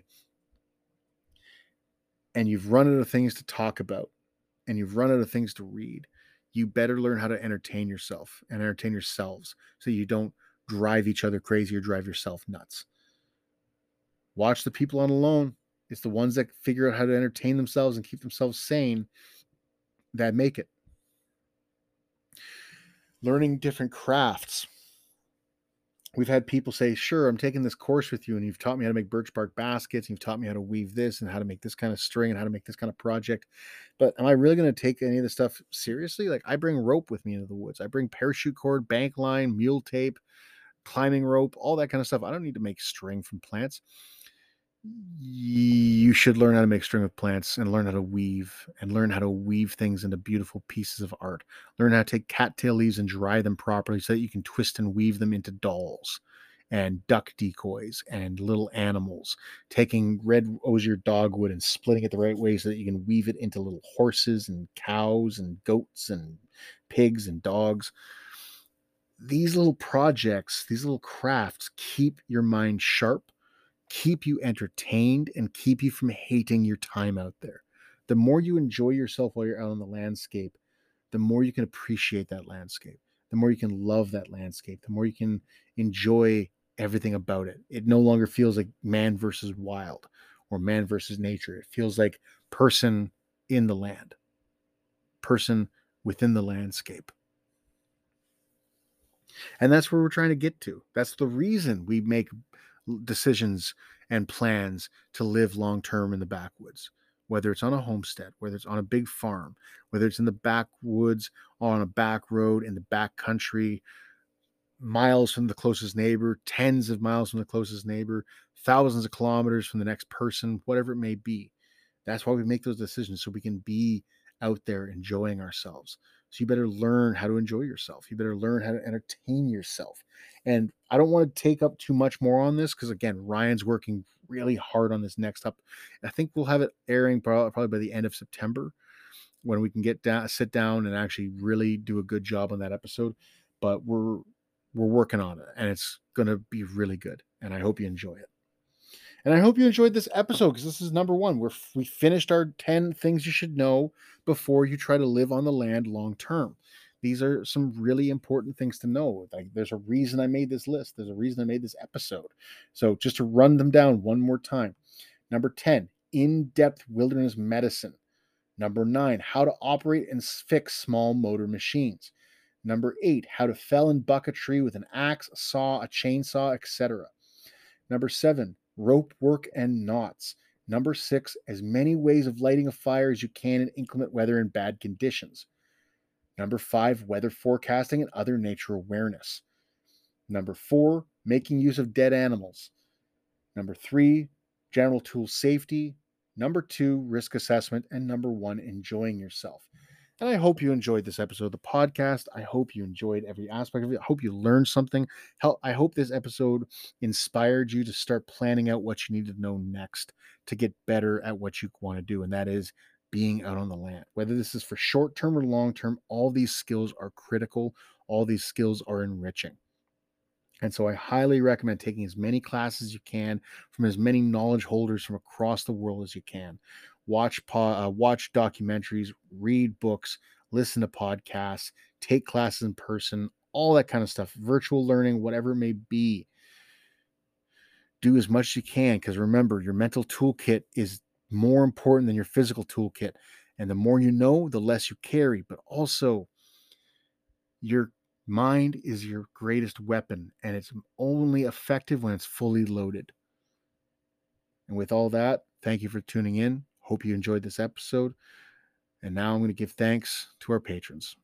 and you've run out of things to talk about and you've run out of things to read, you better learn how to entertain yourself and entertain yourselves so you don't drive each other crazy or drive yourself nuts. Watch the people on Alone. It's the ones that figure out how to entertain themselves and keep themselves sane that make it. Learning different crafts. We've had people say, sure, I'm taking this course with you and you've taught me how to make birch bark baskets. And you've taught me how to weave this and how to make this kind of string and how to make this kind of project. But am I really going to take any of this stuff seriously? Like I bring rope with me into the woods. I bring parachute cord, bank line, mule tape, climbing rope, all that kind of stuff. I don't need to make string from plants. You should learn how to make string with plants and learn how to weave and learn how to weave things into beautiful pieces of art. Learn how to take cattail leaves and dry them properly so that you can twist and weave them into dolls and duck decoys and little animals. Taking red osier dogwood and splitting it the right way so that you can weave it into little horses and cows and goats and pigs and dogs. These little projects, these little crafts keep your mind sharp, keep you entertained, and keep you from hating your time out there. The more you enjoy yourself while you're out on the landscape, the more you can appreciate that landscape, the more you can love that landscape, the more you can enjoy everything about it. It no longer feels like man versus wild or man versus nature. It feels like person in the land, person within the landscape. And that's where we're trying to get to. That's the reason we make decisions and plans to live long-term in the backwoods, whether it's on a homestead, whether it's on a big farm, whether it's in the backwoods, on a back road, in the back country, miles from the closest neighbor, tens of miles from the closest neighbor, thousands of kilometers from the next person, whatever it may be. That's why we make those decisions, so we can be out there enjoying ourselves, So you better learn how to enjoy yourself. You better learn how to entertain yourself. And I don't want to take up too much more on this because, again, Ryan's working really hard on this next up. I think we'll have it airing probably by the end of September when we can get down, sit down and actually really do a good job on that episode. But we're we're working on it, and it's going to be really good. And I hope you enjoy it. And I hope you enjoyed this episode because this is number one. We're, we finished our ten things you should know before you try to live on the land long term. These are some really important things to know. Like, there's a reason I made this list. There's a reason I made this episode. So just to run them down one more time. Number ten, in-depth wilderness medicine. Number nine, how to operate and fix small motor machines. Number eight, how to fell and buck a tree with an axe, a saw, a chainsaw, et cetera. Number seven, rope work and knots. Number six, as many ways of lighting a fire as you can in inclement weather and bad conditions. Number five, weather forecasting and other nature awareness. Number four, making use of dead animals. Number three, general tool safety. Number two, risk assessment. And number one, enjoying yourself. And I hope you enjoyed this episode of the podcast. I hope you enjoyed every aspect of it. I hope you learned something. I hope this episode inspired you to start planning out what you need to know next to get better at what you want to do. And that is being out on the land. Whether this is for short term or long term, all these skills are critical. All these skills are enriching. And so I highly recommend taking as many classes as you can from as many knowledge holders from across the world as you can. Watch uh, watch documentaries, read books, listen to podcasts, take classes in person, all that kind of stuff, virtual learning, whatever it may be. Do as much as you can, because remember, your mental toolkit is more important than your physical toolkit. And the more you know, the less you carry. But also, your mind is your greatest weapon, and it's only effective when it's fully loaded. And with all that, thank you for tuning in. Hope you enjoyed this episode. And now I'm going to give thanks to our patrons.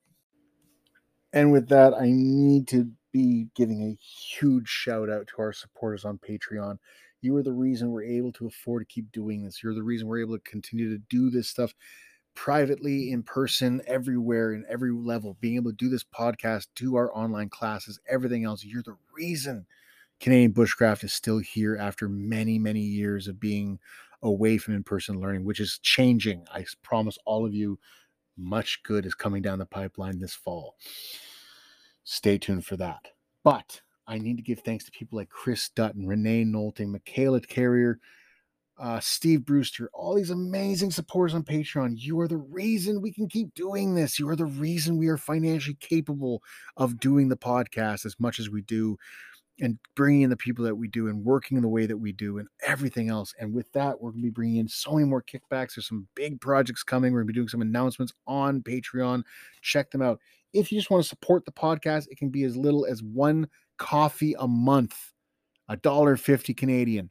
And with that, I need to be giving a huge shout out to our supporters on Patreon. You are the reason we're able to afford to keep doing this. You're the reason we're able to continue to do this stuff privately, in person, everywhere, in every level. Being able to do this podcast, do our online classes, everything else. You're the reason Canadian Bushcraft is still here after many, many years of being away from in-person learning, which is changing. I promise all of you, much good is coming down the pipeline this fall. Stay tuned for that. But I need to give thanks to people like Chris Dutton, Renee Knowlting, Michaela Carrier, uh, Steve Brewster, all these amazing supporters on Patreon. You are the reason we can keep doing this. You are the reason we are financially capable of doing the podcast as much as we do, and bringing in the people that we do, and working in the way that we do, and everything else. And with that, we're going to be bringing in so many more kickbacks. There's some big projects coming. We're going to be doing some announcements on Patreon. Check them out. If you just want to support the podcast, it can be as little as one coffee a month, a dollar fifty Canadian.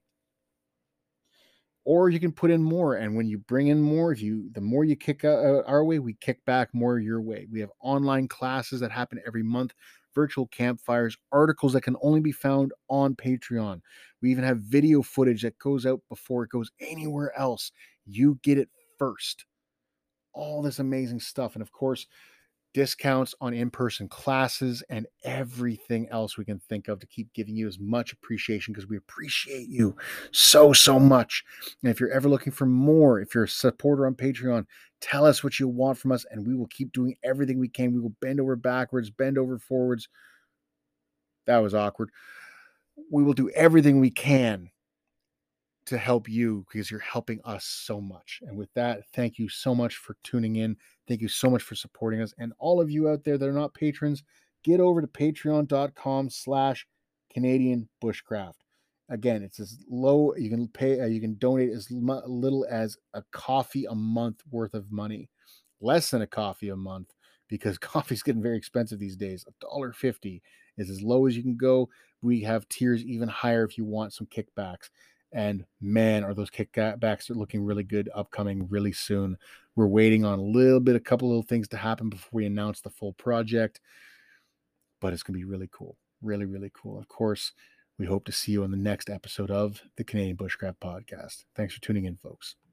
Or you can put in more. And when you bring in more, if you, the more you kick out our way, we kick back more your way. We have online classes that happen every month, virtual campfires, articles that can only be found on Patreon. We even have video footage that goes out before it goes anywhere else. You get it first. All this amazing stuff. And of course, discounts on in-person classes and everything else we can think of to keep giving you as much appreciation, because we appreciate you so, so much. And if you're ever looking for more, if you're a supporter on Patreon, tell us what you want from us, and we will keep doing everything we can. We will bend over backwards, bend over forwards. That was awkward. We will do everything we can to help you, because you're helping us so much. And with that, thank you so much for tuning in. Thank you so much for supporting us. And all of you out there that are not patrons, get over to patreon.com slash Canadian Bushcraft. Again, it's as low, you can pay, uh, you can donate as little as a coffee a month worth of money. Less than a coffee a month, because coffee's getting very expensive these days. a dollar fifty is as low as you can go. We have tiers even higher if you want some kickbacks. And man, are those kickbacks are looking really good, upcoming really soon. We're waiting on a little bit, a couple little things to happen before we announce the full project. But it's going to be really cool. Really, really cool. Of course, we hope to see you on the next episode of the Canadian Bushcraft Podcast. Thanks for tuning in, folks.